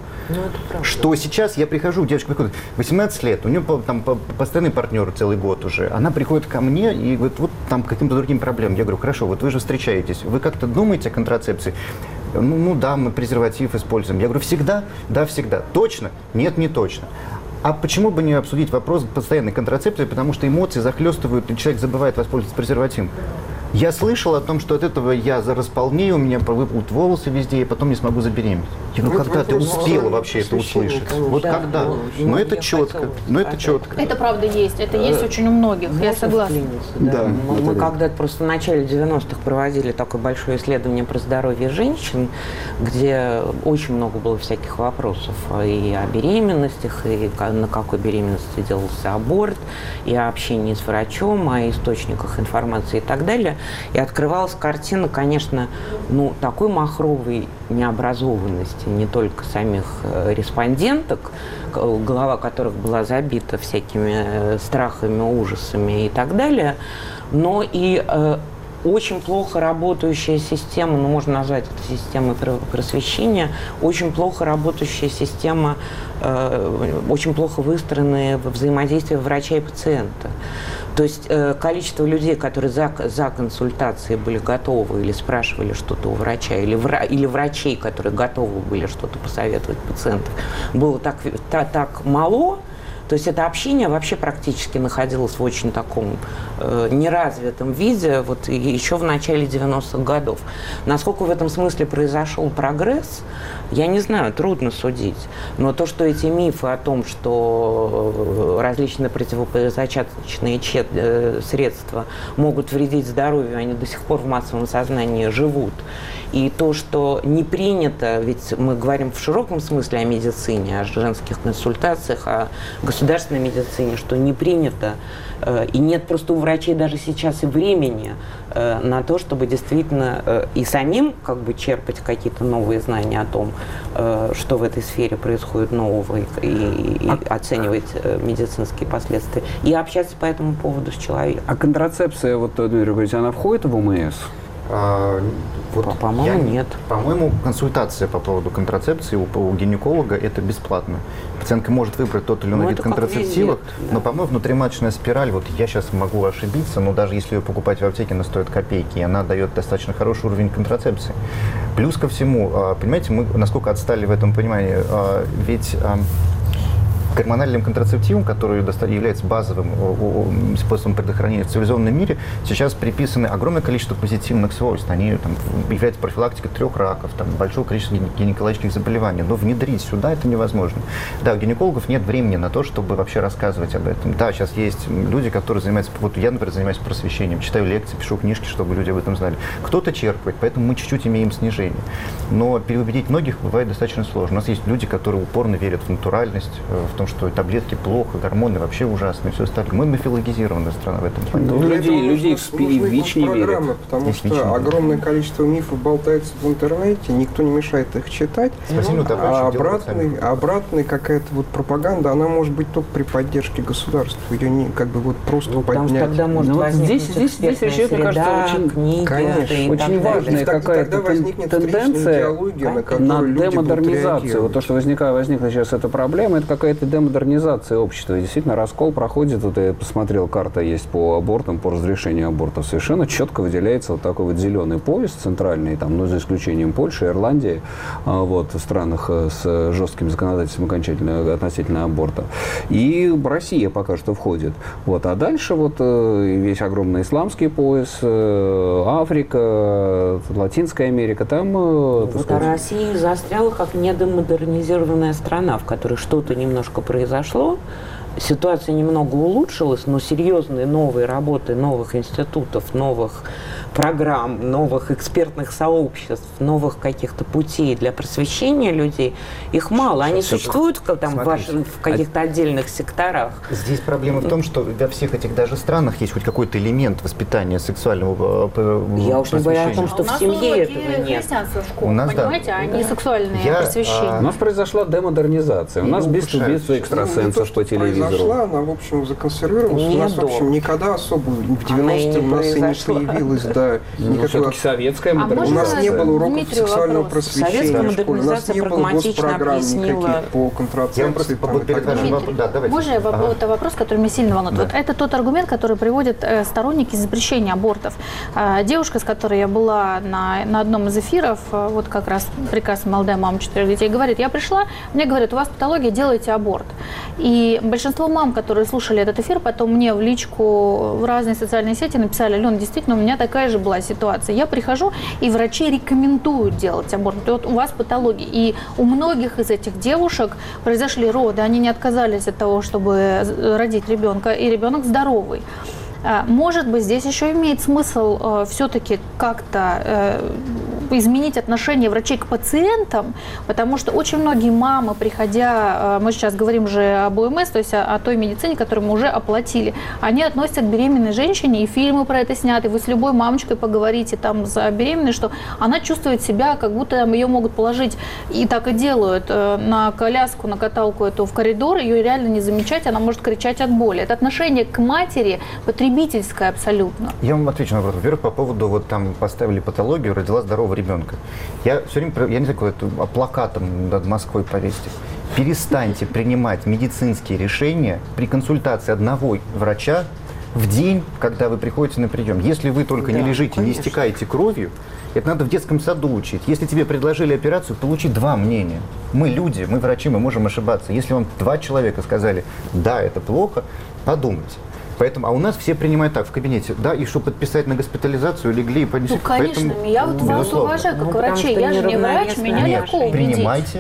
что сейчас я прихожу, девочка приходит, восемнадцать лет, у нее там постоянный партнер целый год уже. Она приходит ко мне и говорит, вот там каким-то другим проблемам. Я говорю, хорошо, вот вы же встречаетесь, вы как-то думаете о контрацепции? Ну, ну да, мы презерватив используем. Я говорю, всегда? Да, всегда. Точно? Нет, не точно. А почему бы не обсудить вопрос постоянной контрацепции, потому что эмоции захлестывают, и человек забывает воспользоваться презервативом. Я слышал о том, что от этого я располнею, у меня выпадут волосы везде, и потом не смогу забеременеть. Я говорю, когда ты успела вообще это услышать? Вот когда? Но это четко, но это четко. Это правда есть, это есть очень у многих, я согласна. Да. Мы когда-то просто в начале девяностых проводили такое большое исследование про здоровье женщин, где очень много было всяких вопросов и о беременностях, и на какой беременности делался аборт, и о общении с врачом, о источниках информации и так далее. И открывалась картина, конечно, ну, такой махровой необразованности не только самих респонденток, голова которых была забита всякими страхами, ужасами и так далее, но и э, очень плохо работающая система, ну, можно назвать это системой просвещения, очень плохо работающая система, э, очень плохо выстроенные взаимодействия врача и пациента. То есть э, количество людей, которые за, за консультацией были готовы или спрашивали что-то у врача, или, вра, или врачей, которые готовы были что-то посоветовать пациентам, было так, так, так мало. То есть это общение вообще практически находилось в очень таком э, неразвитом виде вот, еще в начале девяностых годов. Насколько в этом смысле произошел прогресс, я не знаю, трудно судить. Но то, что эти мифы о том, что различные противозачаточные чет, э, средства могут вредить здоровью, они до сих пор в массовом сознании живут. И то, что не принято, ведь мы говорим в широком смысле о медицине, о женских консультациях, о государственной медицине, что не принято, и нет просто у врачей даже сейчас и времени на то, чтобы действительно и самим как бы черпать какие-то новые знания о том, что в этой сфере происходит нового, и, и, и а... оценивать медицинские последствия, и общаться по этому поводу с человеком. А контрацепция, вот, Дмитрий Григорьевич, она входит в ОМС? А, вот по-моему, я, нет. По-моему, консультация по поводу контрацепции у, у гинеколога – это бесплатно. Пациентка может выбрать тот или иной ну, вид контрацептивов, да. Но, по-моему, внутриматочная спираль, вот я сейчас могу ошибиться, но даже если ее покупать в аптеке, она стоит копейки, и она дает достаточно хороший уровень контрацепции. Плюс ко всему, понимаете, мы насколько отстали в этом понимании, ведь гормональным контрацептивом, который является базовым способом предохранения в цивилизованном мире, сейчас приписаны огромное количество позитивных свойств. Они там, являются профилактикой трех раков, там, большого количества гинекологических заболеваний. Но внедрить сюда это невозможно. Да, у гинекологов нет времени на то, чтобы вообще рассказывать об этом. Да, сейчас есть люди, которые занимаются, вот я, например, занимаюсь просвещением, читаю лекции, пишу книжки, чтобы люди об этом знали. Кто-то черпает, поэтому мы чуть-чуть имеем снижение. Но переубедить многих бывает достаточно сложно. У нас есть люди, которые упорно верят в натуральность, в том, что таблетки плохо, гормоны вообще ужасные, все остальное. Мы мифологизированная страна в этом плане. Ну, людей, людей в ВИЧ не верят. Потому что ВИЧ огромное количество мифов болтается в интернете, никто не мешает их читать. Спасибо, а обратный, обратный какая-то вот пропаганда, она может быть только при поддержке государства. Ее не как бы вот просто ну, поднять. Потому что тогда может ну, возникнуть здесь, здесь, здесь вообще, мне кажется, очень, книги, конечно, очень важная какая-то тенденция на демодернизацию. Вот то, что возникла, возникла сейчас эта проблема, это какая-то демодернизация общества. И действительно, раскол проходит. Вот я посмотрел, карта есть по абортам, по разрешению абортов. Совершенно четко выделяется вот такой вот зеленый пояс центральный, там, ну, за исключением Польши, Ирландии, вот, в странах с жестким законодательством окончательно относительно аборта. И Россия пока что входит. Вот. А дальше вот весь огромный исламский пояс, Африка, Латинская Америка, там... Вот сказать... а Россия застряла как недомодернизированная страна, в которой что-то немножко произошло, ситуация немного улучшилась, но серьезные новые работы новых институтов, новых программ, новых экспертных сообществ, новых каких-то путей для просвещения людей, их мало. Они Сейчас существуют там, в, ваш, в каких-то отдельных секторах. Здесь проблема в том, что во всех этих даже странах есть хоть какой-то элемент воспитания сексуального просвещения. Я уж не говорю о том, что а в семье этого нет. У нас, понимаете, да. Они сексуальные Я, просвещения. А... У нас произошла демодернизация. У нас без экстрасенсов по телевизору. Произошла, она, в общем, законсервировалась. У нас, в общем, никогда особо в девяностые у нас и не появилась, да, никакой... советская модернизация. У нас не было уроков сексуального просвещения в школе. У нас не было госпрограмм никаких по контрацепции. Можно я вот вопрос, который меня сильно волнует? Вот это тот аргумент, который приводят сторонники запрещения абортов. Девушка, с которой я была на, на одном из эфиров, вот как раз прекрасная молодая мама четырех детей, говорит, я пришла, мне говорят, у вас патология, делайте аборт. И большинство мам, которые слушали этот эфир, потом мне в личку в разные социальные сети написали, Алена, действительно, у меня такая же была ситуация. Я прихожу, и врачи рекомендуют делать аборт. Вот у вас патология. И у многих из этих девушек произошли роды, они не отказались от того, чтобы родить ребенка, и ребенок здоровый. Может быть, здесь еще имеет смысл э, все-таки как-то э, изменить отношение врачей к пациентам, потому что очень многие мамы, приходя, э, мы сейчас говорим же об ОМС, то есть о, о той медицине, которую мы уже оплатили, они относятся к беременной женщине, и фильмы про это сняты, вы с любой мамочкой поговорите там за беременной, что она чувствует себя, как будто там, ее могут положить, и так и делают, э, на коляску, на каталку эту в коридор, ее реально не замечать, она может кричать от боли. Это отношение к матери потребительское абсолютно. Я вам отвечу на вопрос. Во-первых, по поводу, вот там поставили патологию, родила здорового ребенка. Я все время, я не знаю, какой это плакатом над Москвой повесьте. Перестаньте принимать медицинские решения при консультации одного врача в день, когда вы приходите на прием. Если вы только да, не лежите, конечно. Не истекаете кровью, это надо в детском саду учить. Если тебе предложили операцию, получи два мнения. Мы люди, мы врачи, мы можем ошибаться. Если вам два человека сказали, да, это плохо, подумайте. Поэтому, а у нас все принимают так, в кабинете, да, и чтобы подписать на госпитализацию, легли и понесли. Ну, конечно, Поэтому, я вот вас уважаю как ну, врачей, я же не врач, меня Нет, легко убедить. Принимайте,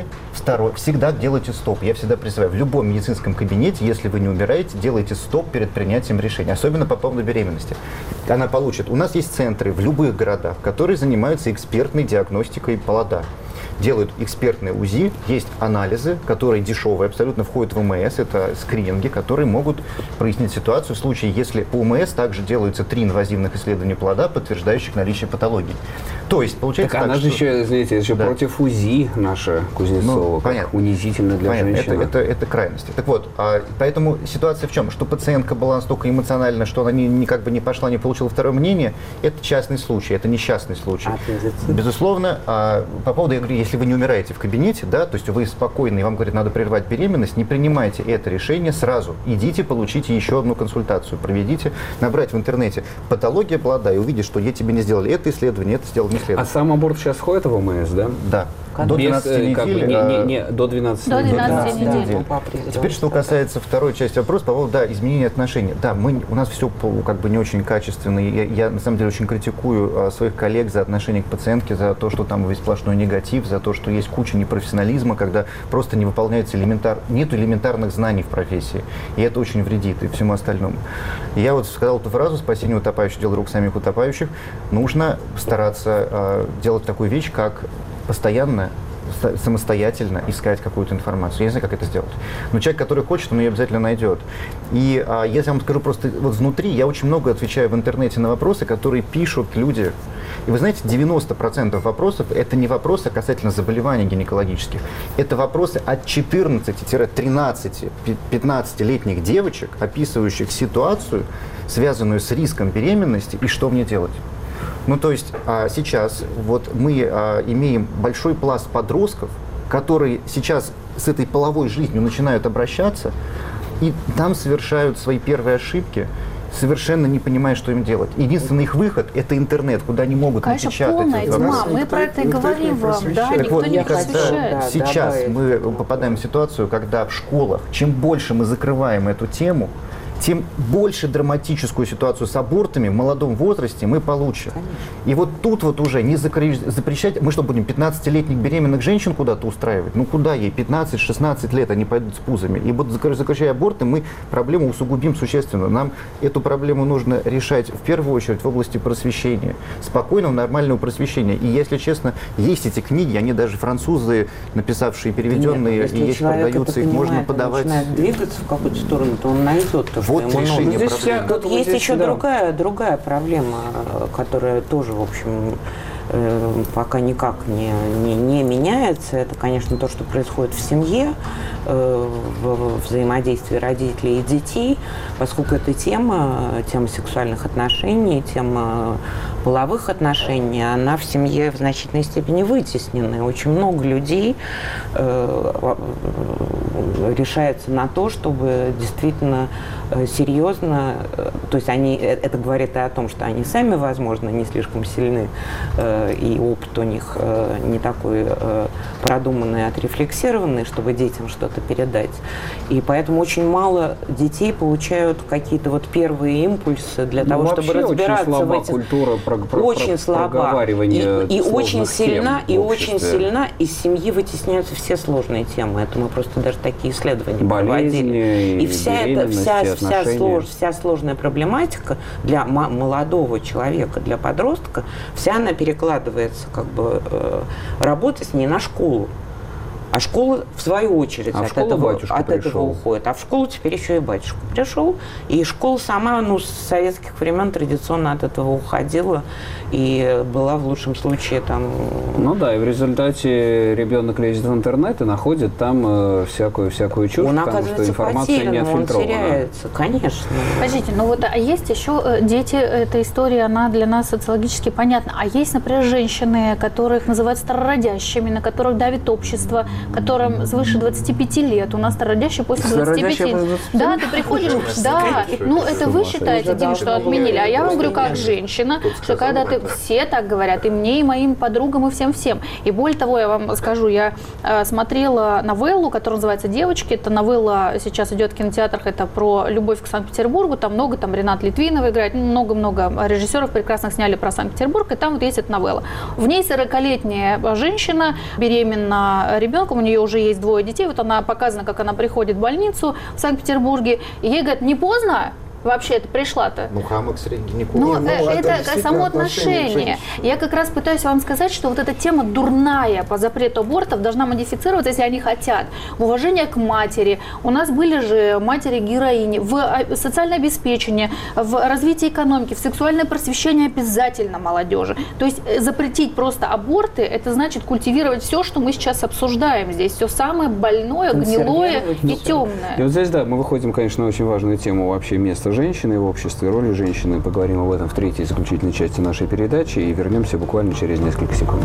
Второе, всегда делайте стоп. Я всегда призываю, в любом медицинском кабинете, если вы не умираете, делайте стоп перед принятием решения, особенно по поводу беременности. Она получит. У нас есть центры в любых городах, которые занимаются экспертной диагностикой плода. Делают экспертные УЗИ, есть анализы, которые дешевые, абсолютно входят в ОМС, это скрининги, которые могут прояснить ситуацию в случае, если по ОМС также делаются три инвазивных исследования плода, подтверждающих наличие патологии. То есть, получается так, так, она же что... еще, знаете, еще да. против УЗИ наша Кузнецова, ну, понятно. Унизительно для понятно. женщины. Это, это, это крайности. Так вот, а, поэтому ситуация в чем? Что пациентка была настолько эмоциональна, что она ни, ни, как бы не пошла, не получила второе мнение, это частный случай, это несчастный случай. А, безусловно, а, по поводу, я говорю, если вы не умираете в кабинете, да, то есть вы спокойны, и вам говорят, надо прервать беременность, не принимайте это решение сразу. Идите, получите еще одну консультацию, проведите, набрать в интернете патология плода и увидеть, что я тебе не сделали это исследование, это сделал не следование. А сам аборт сейчас входит в ОМС, да? Да. До двенадцати недель. Не, не, не, до двенадцати до двенадцати недель. недель. Теперь, что касается второй части вопроса, по поводу, да, изменения отношений. Да, мы, у нас все как бы не очень качественно. Я, я на самом деле очень критикую а, своих коллег за отношение к пациентке, за то, что там весь сплошной негатив, за то, что есть куча непрофессионализма, когда просто не выполняется элементар... нет элементарных знаний в профессии. И это очень вредит и всему остальному. И я вот сказал эту фразу «спасение утопающих, дело рук самих утопающих». Нужно стараться а, делать такую вещь, как постоянно, самостоятельно искать какую-то информацию. Я не знаю, как это сделать. Но человек, который хочет, он ее обязательно найдет. И а, если я вам скажу просто вот внутри, я очень много отвечаю в интернете на вопросы, которые пишут люди. И вы знаете, девяносто процентов вопросов – это не вопросы касательно заболеваний гинекологических. Это вопросы от четырнадцати-тринадцати, пятнадцатилетних девочек, описывающих ситуацию, связанную с риском беременности, и что мне делать. Ну, то есть а, сейчас вот мы а, имеем большой пласт подростков, которые сейчас с этой половой жизнью начинают обращаться, и там совершают свои первые ошибки, совершенно не понимая, что им делать. Единственный их выход – это интернет, куда они могут Конечно, напечатать. полная тьма. Мы про это и говорим вам. Да, никто вот, не когда просвещает. сейчас мы попадаем в ситуацию, когда в школах, чем больше мы закрываем эту тему, тем больше драматическую ситуацию с абортами в молодом возрасте мы получим. Конечно. И вот тут вот уже не запрещать, мы что, будем пятнадцатилетних беременных женщин куда-то устраивать? Ну куда ей? пятнадцать-шестнадцать лет они пойдут с пузами. И вот запрещая аборты, мы проблему усугубим существенно. Нам эту проблему нужно решать в первую очередь в области просвещения. Спокойного, нормального просвещения. И если честно, есть эти книги, они даже французы, написавшие, переведенные, Нет, и есть, продаются, их можно подавать. Если начинает двигаться в какую-то сторону, то он найдет то, вот ему решение нужно. проблемы. Тут вот есть здесь, еще да. другая, другая проблема, которая тоже, в общем, э, пока никак не, не, не меняется. Это, конечно, то, что происходит в семье, э, в взаимодействии родителей и детей, поскольку эта тема, тема сексуальных отношений, тема половых отношений, она в семье в значительной степени вытеснена. И очень много людей э, решается на то, чтобы действительно серьезно, то есть они, это говорит и о том, что они сами, возможно, не слишком сильны, э, и опыт у них э, не такой э, продуманный, отрефлексированный, чтобы детям что-то передать. И поэтому очень мало детей получают какие-то вот первые импульсы для ну, того, чтобы разбираться очень в этих... культура про, про, очень про, слаба. И, и очень сильна, и очень обществе. сильна, из семьи вытесняются все сложные темы. Это мы просто даже такие исследования болезни, проводили. И вся эта вся, вся, слож, вся вся сложная проблематика для молодого человека, для подростка, вся она перекладывается, как бы э, работать не на школу. А школа, в свою очередь, а от, этого, от пришел. этого уходит. А в школу теперь еще и батюшка пришел. И школа сама, ну, с советских времен традиционно от этого уходила. И была в лучшем случае там... Ну да, и в результате ребенок лезет в интернет и находит там э, всякую, всякую чушь, он потому что информация не отфильтрована. Он теряется, конечно. Подождите, ну вот а есть еще дети, эта история, она для нас социологически понятна. А есть, например, женщины, которых называют старородящими, на которых давит общество, которым свыше двадцати пяти лет. У нас старородящие после двадцати пяти. Да, ты приходишь, да, ну это вы считаете, Дим, что отменили. А я вам говорю, как женщина, что когда ты, все так говорят, и мне, и моим подругам, и всем-всем. И более того, я вам скажу, я э, смотрела новеллу, которая называется «Девочки». Это новелла сейчас идет в кинотеатрах, это про любовь к Санкт-Петербургу. Там много, там Ренат Литвинов играет, много-много режиссеров прекрасно сняли про Санкт-Петербург, и там вот есть эта новелла. В ней сорокалетняя женщина беременна ребенком, ребенком, у нее уже есть двое детей, вот она показана, как она приходит в больницу в Санкт-Петербурге, и ей говорят, не поздно? Вообще это пришла-то. Ну, хамок среди гинеколога. Ну, ну, это, это само отношение отношение. Я как раз пытаюсь вам сказать, что вот эта тема дурная по запрету абортов должна модифицироваться, если они хотят. В уважение к матери. У нас были же матери-героини. В социальное обеспечение, в развитии экономики, в сексуальное просвещение обязательно молодежи. То есть запретить просто аборты, это значит культивировать все, что мы сейчас обсуждаем здесь. Все самое больное, гнилое и темное. И вот здесь, да, мы выходим, конечно, на очень важную тему вообще места женщины в обществе, роли женщины. Поговорим об этом в третьей заключительной части нашей передачи и вернемся буквально через несколько секунд.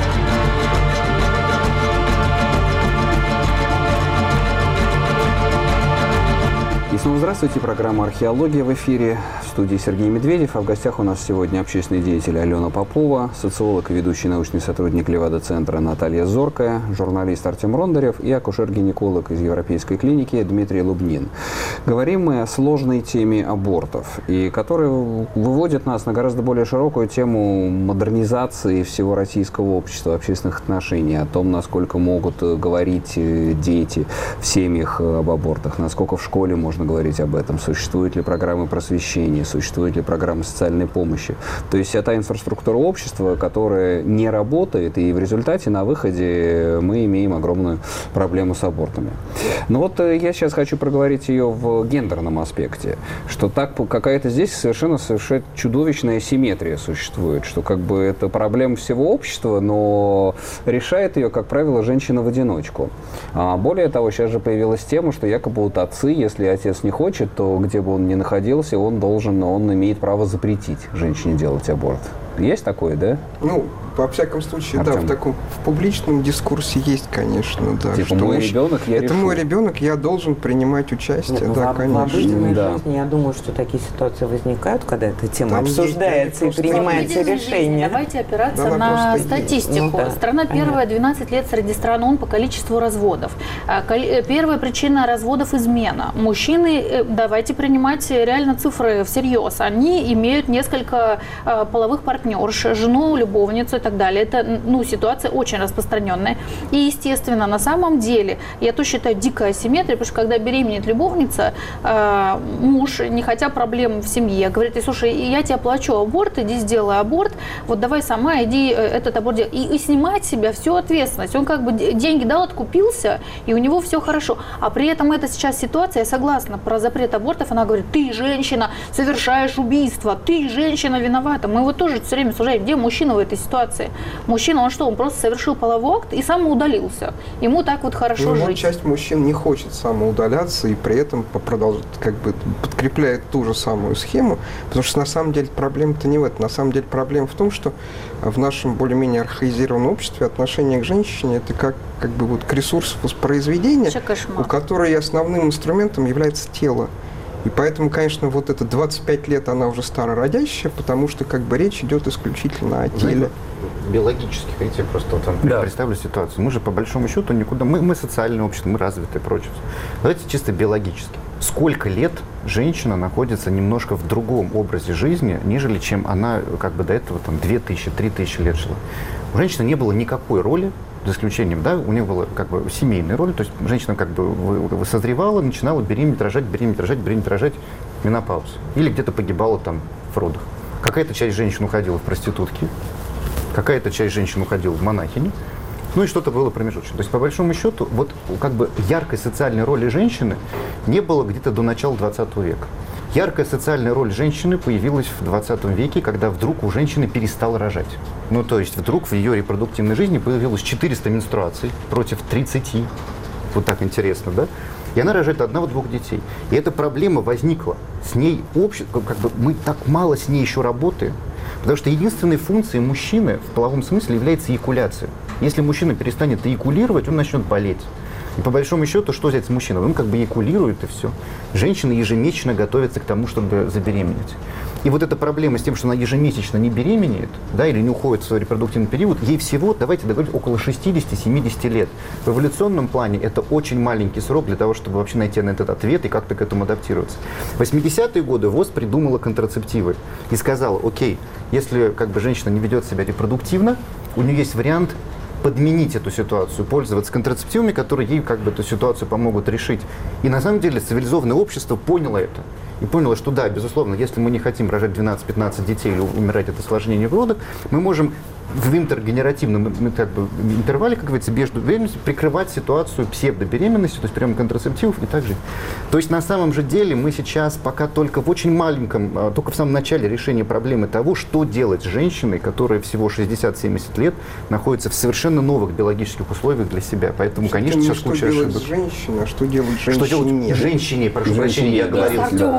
И снова здравствуйте. Программа «Археология» в эфире. В студии Сергей Медведев. А в гостях у нас сегодня общественный деятель Алена Попова, социолог и ведущий научный сотрудник Левада-центра Наталья Зоркая, журналист Артем Рондарев и акушер-гинеколог из Европейской клиники Дмитрий Лубнин. Говорим мы о сложной теме абортов, и которая выводит нас на гораздо более широкую тему модернизации всего российского общества, общественных отношений, о том, насколько могут говорить дети в семьях об абортах, насколько в школе можно говорить об этом, существуют ли программы просвещения, существуют ли программы социальной помощи. То есть это та инфраструктура общества, которая не работает, и в результате на выходе мы имеем огромную проблему с абортами. Но вот я сейчас хочу проговорить ее в гендерном аспекте, что так какая-то здесь совершенно, совершенно чудовищная симметрия существует, что как бы это проблема всего общества, но решает ее, как правило, женщина в одиночку. А более того, сейчас же появилась тема, что якобы вот отцы, если отец не хочет, то где бы он ни находился, он должен, он имеет право запретить женщине делать аборт. Есть такое, да? Ну, во всяком случае, Артем. да, в таком в публичном дискурсе есть, конечно, да. Типа, что мой уж ребенок, я это решу. мой ребенок, я должен принимать участие, Нет, да, в, конечно. в обыденной Да. жизни, я думаю, что такие ситуации возникают, когда эта тема Там есть, обсуждается да, и просто- принимается Обыденной жизни решение. Давайте опираться Да, она на просто есть. статистику. Ну да, Страна первая, двенадцать лет среди стран ООН по количеству разводов. А, кол- э, Первая причина разводов – измена. Мужчины, э, давайте принимать реально цифры всерьез. Они имеют несколько э, половых партнерш, жену, любовницу и так далее. Это, ну, ситуация очень распространенная. И, естественно, на самом деле, я тоже считаю, дикая асимметрия, потому что когда беременеет любовница, э, муж, не хотя проблем в семье, говорит: слушай, я тебе оплачу аборт, иди сделай аборт, вот давай сама иди э, этот аборт делай. И, и снимать с себя всю ответственность. Он как бы деньги дал, откупился, и у него все хорошо. А при этом это сейчас ситуация, я согласна, про запрет абортов, она говорит: ты, женщина, совершаешь убийство, ты, женщина, виновата. Мы его тоже все время сужаем. Где мужчина в этой ситуации? Мужчина, он что, он просто совершил половой акт и самоудалился. Ему так вот хорошо Ну, жить. часть мужчин не хочет самоудаляться и при этом продолжит, как бы подкрепляет ту же самую схему, потому что на самом деле проблема-то не в этом. На самом деле проблема в том, что в нашем более-менее архаизированном обществе отношение к женщине – это как, как бы вот к ресурсу воспроизведения, Вообще кошмар. у которой основным инструментом является тело. И поэтому, конечно, вот это двадцать пять лет она уже старородящая, потому что как бы речь идет исключительно о теле. Биологически, видите, просто вот вам Да. представлю ситуацию. Мы же по большому счету никуда, мы, мы социальное общество, мы развитые и прочее. Давайте чисто биологически. Сколько лет женщина находится немножко в другом образе жизни, нежели чем она как бы до этого там две тысячи, три тысячи лет жила? У женщины не было никакой роли, за исключением, да, у нее была как бы семейная роль, то есть женщина как бы вы- вы созревала, начинала беременеть, рожать, беременеть, рожать, беременеть, рожать, менопауза. Или где-то погибала там в родах. Какая-то часть женщин уходила в проститутки, какая-то часть женщин уходила в монахини, ну и что-то было промежуточное. То есть, по большому счету, вот как бы яркой социальной роли женщины не было где-то до начала двадцатого века. Яркая социальная роль женщины появилась в двадцатом веке, когда вдруг у женщины перестало рожать. Ну, то есть вдруг в ее репродуктивной жизни появилось четыреста менструаций против тридцати. Вот так интересно, да? И она рожает одного-двух детей. И эта проблема возникла. С ней общество, как бы мы так мало с ней еще работаем. Потому что единственной функцией мужчины в половом смысле является эякуляция. Если мужчина перестанет эякулировать, он начнет болеть. И по большому счету, что взять с мужчиной? Он как бы эякулирует и все. Женщина ежемесячно готовится к тому, чтобы забеременеть. И вот эта проблема с тем, что она ежемесячно не беременеет, да, или не уходит в свой репродуктивный период, ей всего, давайте договоримся, около шестидесяти-семидесяти лет. В эволюционном плане это очень маленький срок для того, чтобы вообще найти на этот ответ и как-то к этому адаптироваться. В восьмидесятые годы ВОЗ придумала контрацептивы и сказала: окей, если как бы женщина не ведет себя репродуктивно, у нее есть вариант подменить эту ситуацию, пользоваться контрацептивами, которые ей как бы эту ситуацию помогут решить. И на самом деле цивилизованное общество поняло это. И поняло, что да, безусловно, если мы не хотим рожать двенадцать-пятнадцать детей или умирать от осложнений в родах, мы можем в интергенеративном как бы, интервале, как говорится, между беременностью прикрывать ситуацию псевдобеременности, то есть прием контрацептивов и так же. То есть на самом же деле мы сейчас пока только в очень маленьком, только в самом начале решения проблемы того, что делать с женщиной, которая всего шестьдесят-семьдесят лет находится в совершенно новых биологических условиях для себя. Поэтому, что конечно, сейчас куча ошибок. Что делать с женщиной, а что делать женщине? Что делать женщине, прошу прощения, я говорил.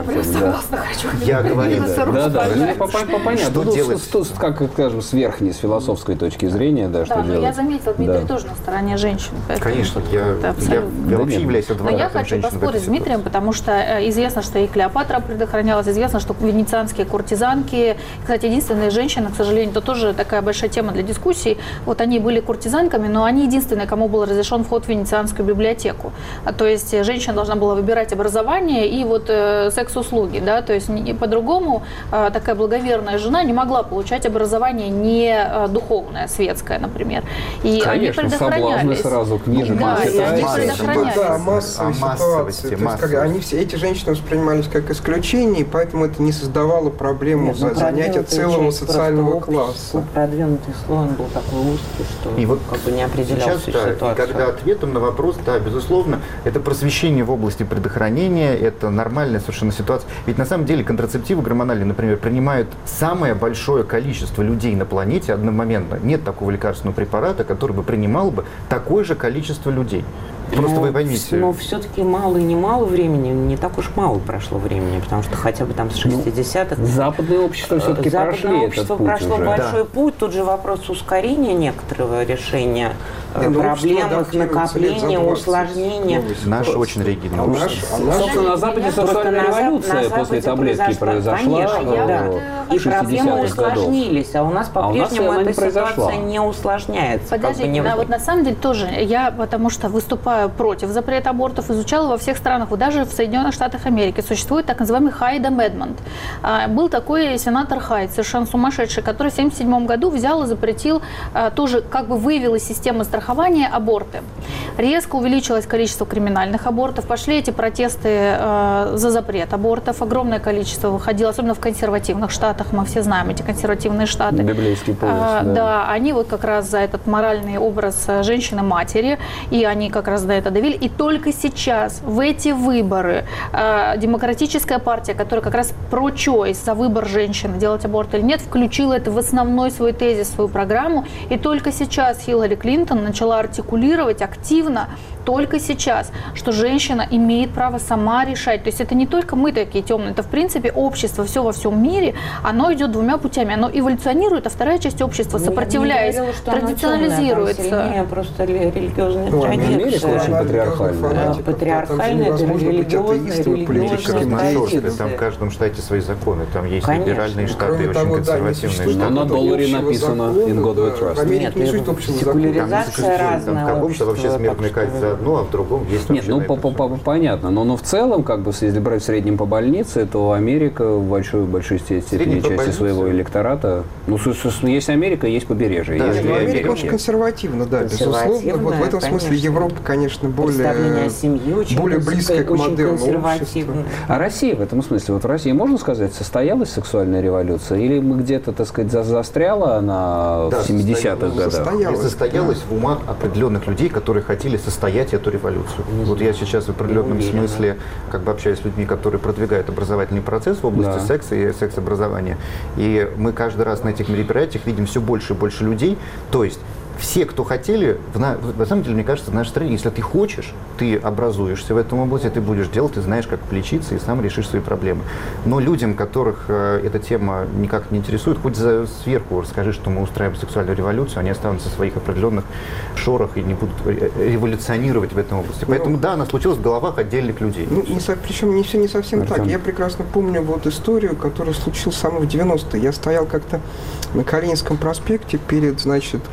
Я говорил. Да, да, понятно. Что делать? Как, скажем, с верхней, с философской точки зрения, да, что да, но делать. я заметила, Дмитрий да. тоже на стороне женщин. Конечно, я, я, я вообще являюсь адвокатом. Но я хочу поспорить с Дмитрием, потому что э, известно, что и Клеопатра предохранялась, известно, что венецианские куртизанки, кстати, единственные женщины, к сожалению, это тоже такая большая тема для дискуссий, вот они были куртизанками, но они единственные, кому был разрешен вход в Венецианскую библиотеку. А, то есть женщина должна была выбирать образование и вот э, секс-услуги, да, то есть не, по-другому э, такая благоверная жена не могла получать образование не э, духовное, светское, например. И конечно, они предохранялись. сразу книжек да, не читаешь. они предохранялись. Да, массовые ситуации. То есть, как, они все, эти женщины воспринимались как исключение, и поэтому это не создавало проблему Нет, за занятия целого социального класса. Продвинутый слой был такой узкий, что и вот как бы не определял всю да, ситуацию. Когда ответом на вопрос, да, безусловно, это просвещение в области предохранения, это нормальная совершенно ситуация. Ведь на самом деле контрацептивы гормональные, например, принимают самое большое количество людей на планете одномоментно. Нет такого лекарственного препарата, который бы принимал бы такое же количество людей. Просто но, вы поймите. Но все-таки мало и немало времени, не так уж мало прошло времени, потому что хотя бы там с шестидесятых... Ну, западное общество все-таки прошли общество этот путь прошло уже. большой да. путь, тут же вопрос ускорения некоторого решения Не, ну, проблем, их накопления, усложнения. Наш очень ригидный. А наш, а наш... Собственно, на Западе сексуальная Просто революция на после Западе таблетки произошла. Конечно, да. И проблемы усложнились, а у нас по-прежнему а у нас эта ситуация не усложняется. Подождите, как бы не да, вот на самом деле тоже я, потому что выступаю против запрета абортов, изучала во всех странах, вот даже в Соединенных Штатах Америки существует так называемый Хайд Amendment. А, был такой сенатор Хайд, совершенно сумасшедший, который в семьдесят седьмом году взял и запретил, а, тоже как бы вывел из системы страхования аборты. Резко увеличилось количество криминальных абортов, пошли эти протесты а, за запрет абортов, огромное количество выходило, особенно в консервативных штатах, мы все знаем эти консервативные штаты. Библейский пояс, а, да. Да, они вот как раз за этот моральный образ женщины-матери, и они как раз до этого давили. И только сейчас, в эти выборы, э, демократическая партия, которая как раз про-чойс, за выбор женщины, делать аборт или нет, включила это в основной свой тезис, свою программу. И только сейчас Хиллари Клинтон начала артикулировать активно, только сейчас, что женщина имеет право сама решать. То есть это не только мы такие темные, это в принципе общество, все во всем мире, оно идет двумя путями. Оно эволюционирует, а вторая часть общества, ну, сопротивляясь, говорила, традиционализируется. Темное, просто религиозная ну, традиция. Америка очень патриархальная. Патриархальная, это религиозная, религиозная. Там в каждом штате свои законы. Там есть Конечно. либеральные штаты и очень того, консервативные да, штаты. Но на долларе написано «In God we trust». В Америке не Нет, существует общего закона. секуляризация разная. Там в каком-то вообще смертная казнь за одно, а в другом есть Нет, ну по -по -по понятно, но, но в целом, как бы, если брать в среднем по больнице, то Америка в большой, большой степени части больнице. своего электората, ну, собственно, есть Америка, есть побережье. Да, есть Ну, Америка Америка. очень консервативна, да, безусловно. Вот в этом смысле конечно. Европа, конечно, Представление более, о семье очень, более близкая к очень модерному обществу. консервативное. А Россия в этом смысле, вот в России, можно сказать, состоялась сексуальная революция? Или мы где-то, так сказать, за- застряла она Да, в семидесятых состоялась. годах? Состоялась. И состоялась в умах определенных людей, которые хотели состоять эту революцию. Вот я сейчас в определенном уверена. смысле как бы общаюсь с людьми, которые продвигают образовательный процесс в области Да. секса и секс-образования. И мы каждый раз на этих мероприятиях видим все больше и больше людей. То есть все, кто хотели, в на, на самом деле, мне кажется, в нашей стране, если ты хочешь, ты образуешься в этом области, ты будешь делать, ты знаешь, как лечиться и сам решишь свои проблемы. Но людям, которых э, эта тема никак не интересует, хоть за, сверху расскажи, что мы устраиваем сексуальную революцию, они останутся в своих определенных шорах и не будут революционировать в этом области. Поэтому, да, она случилась в головах отдельных людей. Ну, не, со- причем не все не совсем Артем. так. Я прекрасно помню вот историю, которая случилась самой в девяностые. Я стоял как-то на Калининском проспекте перед, значит, ну, лотками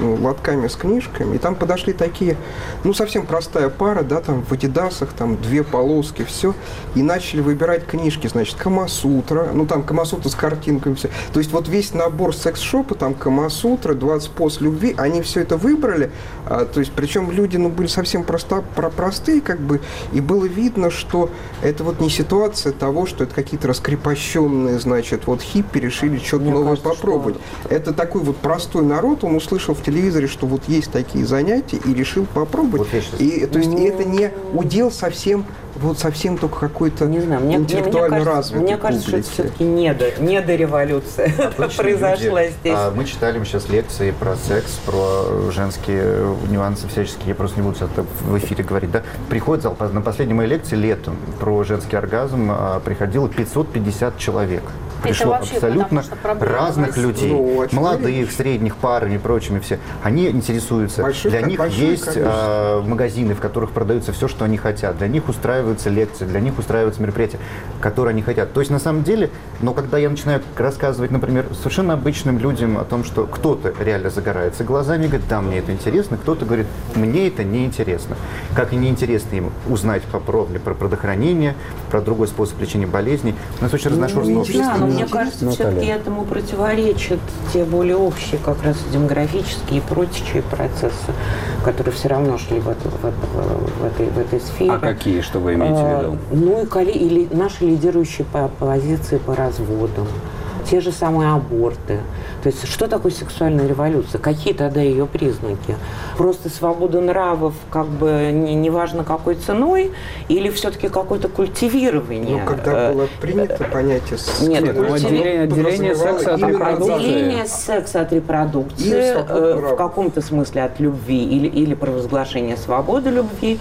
мешками с книжками, и там подошли такие, ну, совсем простая пара, да, там в адидасах, там две полоски, все, и начали выбирать книжки, значит, Камасутра, ну, там Камасутра с картинками, все. То есть вот весь набор секс-шопа, там Камасутра, двадцать поз любви, они все это выбрали, а, то есть, причем люди, ну, были совсем просто, про, простые, как бы, и было видно, что это вот не ситуация того, что это какие-то раскрепощенные, значит, вот хиппи решили что-то Мне новое кажется, попробовать. что... Это такой вот простой народ, он услышал в телевизоре, что вот есть такие занятия, и решил попробовать. Вот сейчас... И, то есть, и это не удел совсем, вот совсем только какой-то не знаю, мне, интеллектуально мне кажется, развитый мне кажется, что это все-таки недо, недореволюция произошла люди, здесь. А, мы читали сейчас лекции про секс, про женские нюансы всяческие. Я просто не буду это в эфире говорить. Да? Приходит зал. На последней моей лекции летом про женский оргазм а, приходило пятьсот пятьдесят человек. Пришло абсолютно разных людей, ну, молодых, средних, парами и прочими все. Они интересуются. Большой, для них большой, есть а, магазины, в которых продаются все, что они хотят. Для них устраиваются лекции, для них устраиваются мероприятия, которые они хотят. То есть на самом деле, но когда я начинаю рассказывать, например, совершенно обычным людям о том, что кто-то реально загорается глазами, говорит, да, мне это интересно, кто-то говорит, мне это не интересно. Как и не интересно им узнать поподробнее про предохранение, про другой способ лечения болезней. У нас очень разношерстное общество. Мне кажется, все-таки этому противоречат те более общие, как раз демографические и прочие процессы, которые все равно шли в, это, в, это, в, этой, в этой сфере. А какие, что вы имеете в виду? А, ну и коли, или наши лидирующие по позиции по разводам, те же самые аборты. То есть что такое сексуальная революция? Какие тогда ее признаки? Просто свобода нравов, как бы не, неважно какой ценой, или все-таки какое-то культивирование? Ну, когда было принято понятие секса. Нет, отделение, отделение секса от репродукции. Отделение секса от репродукции, э, в каком-то смысле от любви, или, или провозглашение свободы любви,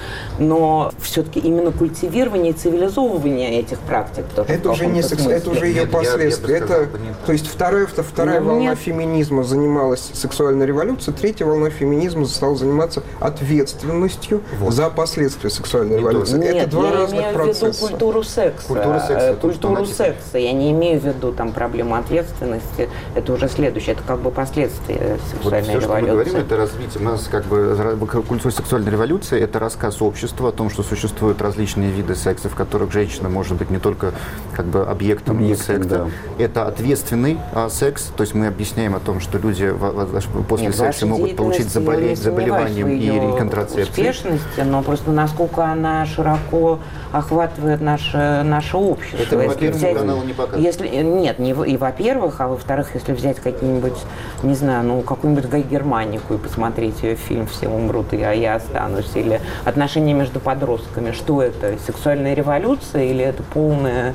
но все-таки именно культивирование и цивилизовывание этих практик тоже. Это уже не секс, это уже ее последствия. Это, то есть вторая, вторая волна нет. феминизма занималась сексуальной революцией, третья волна феминизма стала заниматься ответственностью вот. за последствия сексуальной революции. Нет, это два я разных имею процесса. в виду культуру секса. Культура секса. Культуру секса. Я не имею в виду там проблему ответственности. Это уже следующее. Это как бы последствия сексуальной вот все, революции. Что мы говорим, это развитие. У нас как бы культура сексуальной революции – это рассказ общества о том, что существуют различные виды секса, в которых женщина может быть не только как бы объектом, объектом секса. Да. Это ответственный а, секс. То есть мы объясняем о том, что люди в, в, после Нет, секса могут получить заболеть, заболеванием и контрацепцией. Успешности, но просто насколько она широко охватывает наше, наше общество. Это по Первому каналу не показывают. Если, нет, не, и во-первых, а во-вторых, если взять какие-нибудь, не знаю, ну, какую-нибудь Гай Германику и посмотреть ее фильм «Все умрут, и я, я останусь», или отношения между подростками, что это? Сексуальная революция или это полная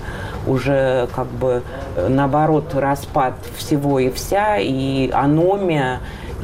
уже как бы наоборот распад всего и вся, и аномия,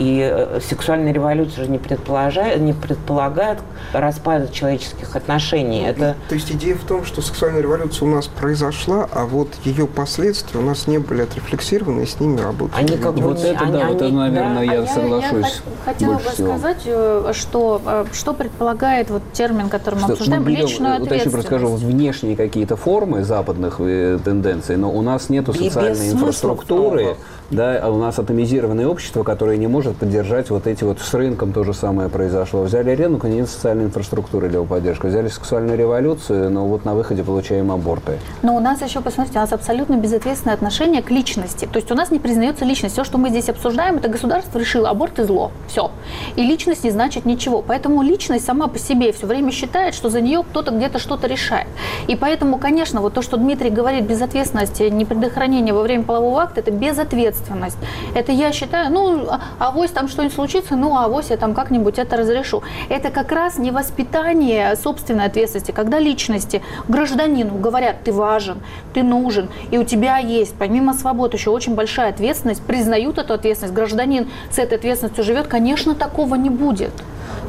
и сексуальная революция же не предполагает, не предполагает распада человеческих отношений. Это... То есть идея в том, что сексуальная революция у нас произошла, а вот ее последствия у нас не были отрефлексированы, и с ними работали. Они как бы вот не, это, они, да, они, вот это, наверное, да. я а соглашусь. Я хотела бы всего. сказать, что, что предполагает вот термин, который мы что обсуждаем, мы берем, личную вот я еще расскажу, вот внешние какие-то формы западных э, тенденций, но у нас нет социальной инфраструктуры, да, а у нас атомизированное общество, которое не может поддержать вот эти вот, с рынком то же самое произошло. Взяли рынок, нет социальной инфраструктуры для его поддержки. Взяли сексуальную революцию, но вот на выходе получаем аборты. Но у нас еще, посмотрите, у нас абсолютно безответственное отношение к личности. То есть у нас не признается личность. Все, что мы здесь обсуждаем, это государство решило, аборт и зло. Все. И личность не значит ничего. Поэтому личность сама по себе все время считает, что за нее кто-то где-то что-то решает. И поэтому, конечно, вот то, что Дмитрий говорит, безответственность, непредохранение во время полового акта, это безответственность. Это я считаю, ну, авось там что-нибудь случится, ну, авось я там как-нибудь это разрешу. Это как раз не воспитание собственной ответственности, когда личности, гражданину говорят, ты важен, ты нужен, и у тебя есть, помимо свобод, еще очень большая ответственность, признают эту ответственность, гражданин с этой ответственностью живет, конечно, такого не будет.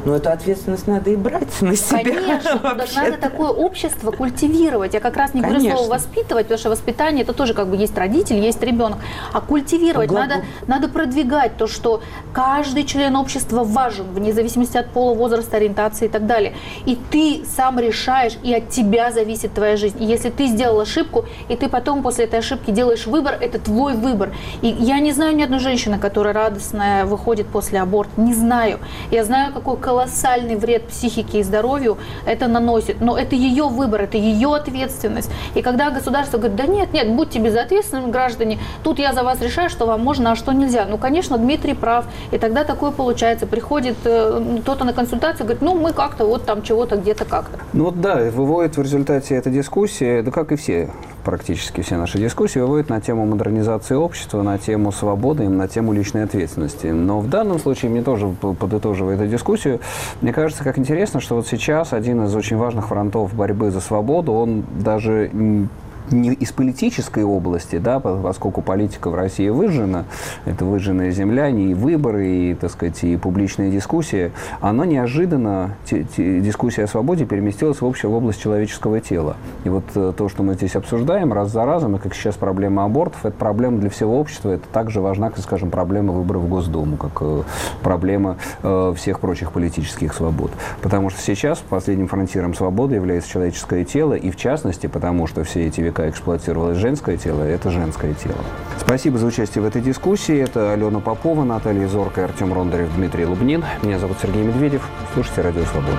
Но эту ответственность надо и брать на себя. Конечно, так надо такое общество культивировать. Я как раз не говорю Конечно. слово «воспитывать», потому что воспитание – это тоже как бы есть родитель, есть ребенок. А культивировать Угу. надо, надо продвигать то, что каждый член общества важен, вне зависимости от пола, возраста, ориентации и так далее. И ты сам решаешь, и от тебя зависит твоя жизнь. И если ты сделал ошибку, и ты потом после этой ошибки делаешь выбор, это твой выбор. И я не знаю ни одной женщины, которая радостная выходит после аборта. Не знаю. Я знаю, какой колоссальный вред психике и здоровью это наносит. Но это ее выбор, это ее ответственность. И когда государство говорит, да нет, нет, будьте безответственными граждане, тут я за вас решаю, что вам можно, а что нельзя. Ну, конечно, Дмитрий прав. И тогда такое получается. Приходит э, кто-то на консультацию, говорит, ну, мы как-то вот там чего-то где-то как-то. Ну вот да, выводит в результате этой дискуссии, да как и все, практически все наши дискуссии, выводит на тему модернизации общества, на тему свободы, на тему личной ответственности. Но в данном случае, мне тоже, подытоживая эту дискуссию, мне кажется, как интересно, что вот сейчас один из очень важных фронтов борьбы за свободу, он даже не из политической области, да, поскольку политика в России выжжена, это выжженная земля, и выборы, и, так сказать, и публичные дискуссии, оно неожиданно, те, те, дискуссия о свободе переместилась в общую область человеческого тела. И вот то, что мы здесь обсуждаем раз за разом, и как сейчас проблема абортов, это проблема для всего общества, это также важна, как, скажем, проблема выборов в Госдуму, как э, проблема э, всех прочих политических свобод. Потому что сейчас последним фронтиром свободы является человеческое тело, и в частности, потому что все эти века эксплуатировалось женское тело, это женское тело. Спасибо за участие в этой дискуссии. Это Алена Попова, Наталья Зорко, Артем Рондарев, Дмитрий Лубнин. Меня зовут Сергей Медведев. Слушайте «Радио Свобода».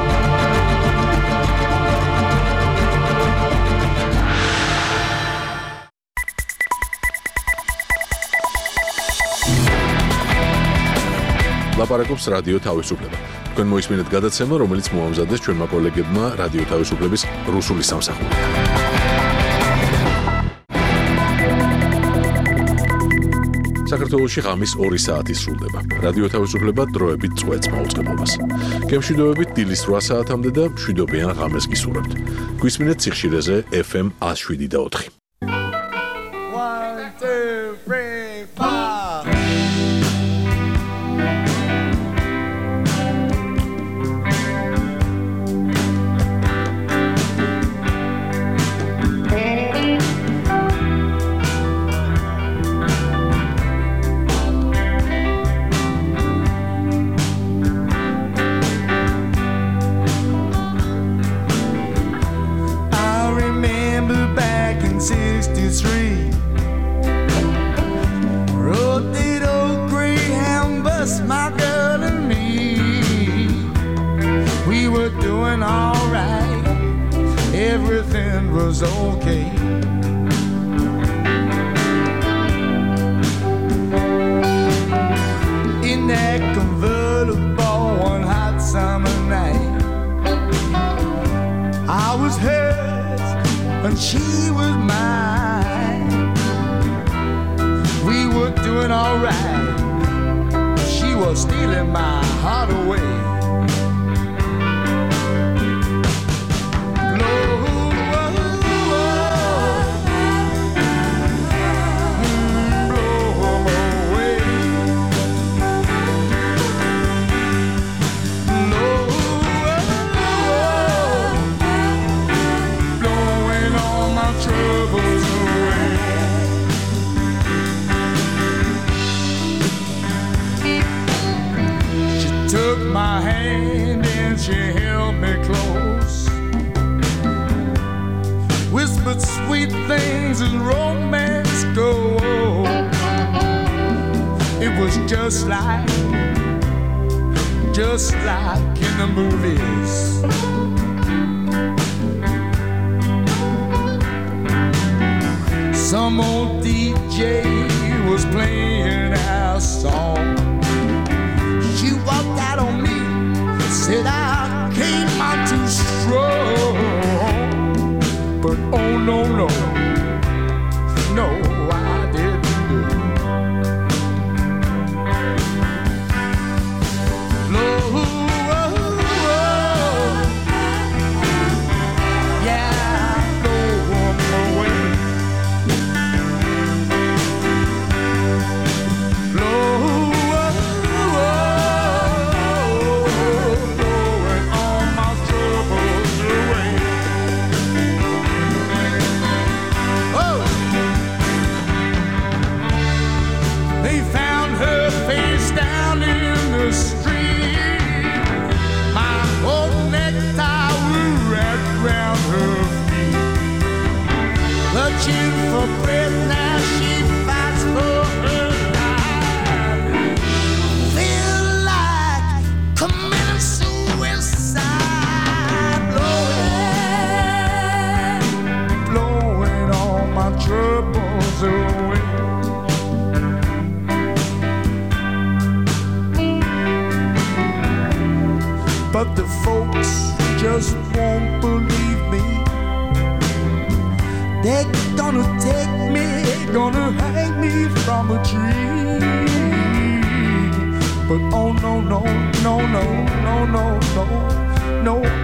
ლაპარაკობს რადიო თავისუფლება. თქვენ მოისმინეთ გადაცემა, რომელიც მოამზადეს ჩვენმა კოლეგებმა რადიო თავისუფლების რუსული სამსახურიდან. საქართველოში ღამის ორი საათი სრულდება. რადიო თავისუფლება დროებით წვეთს მაუწყებლობას. გემშვიდობებით დილის რვა საათამდე და მშვიდობიან ღამეს გისურვებთ. გვისმინეთ სიხშირეზე ეფ ემ one oh seven და four. One, two, three, four. sixty-three, rode that old Greyhound bus, my girl and me. We were doing all right, everything was okay. In that convertible one hot summer night, I was hers and she was mine. We were doing all right, she was stealing my heart away. My hand and she held me close, whispered sweet things as romance goes. It was just like, just like in the movies. Some old D J was playing our song. She walked out on me, said I came out too strong. But oh no, no, no, I didn't do. No, oh, oh, yeah, no more way. No. folks just won't believe me. They're gonna take me, gonna hang me from a tree. But oh no, no, no, no, no, no, no, no.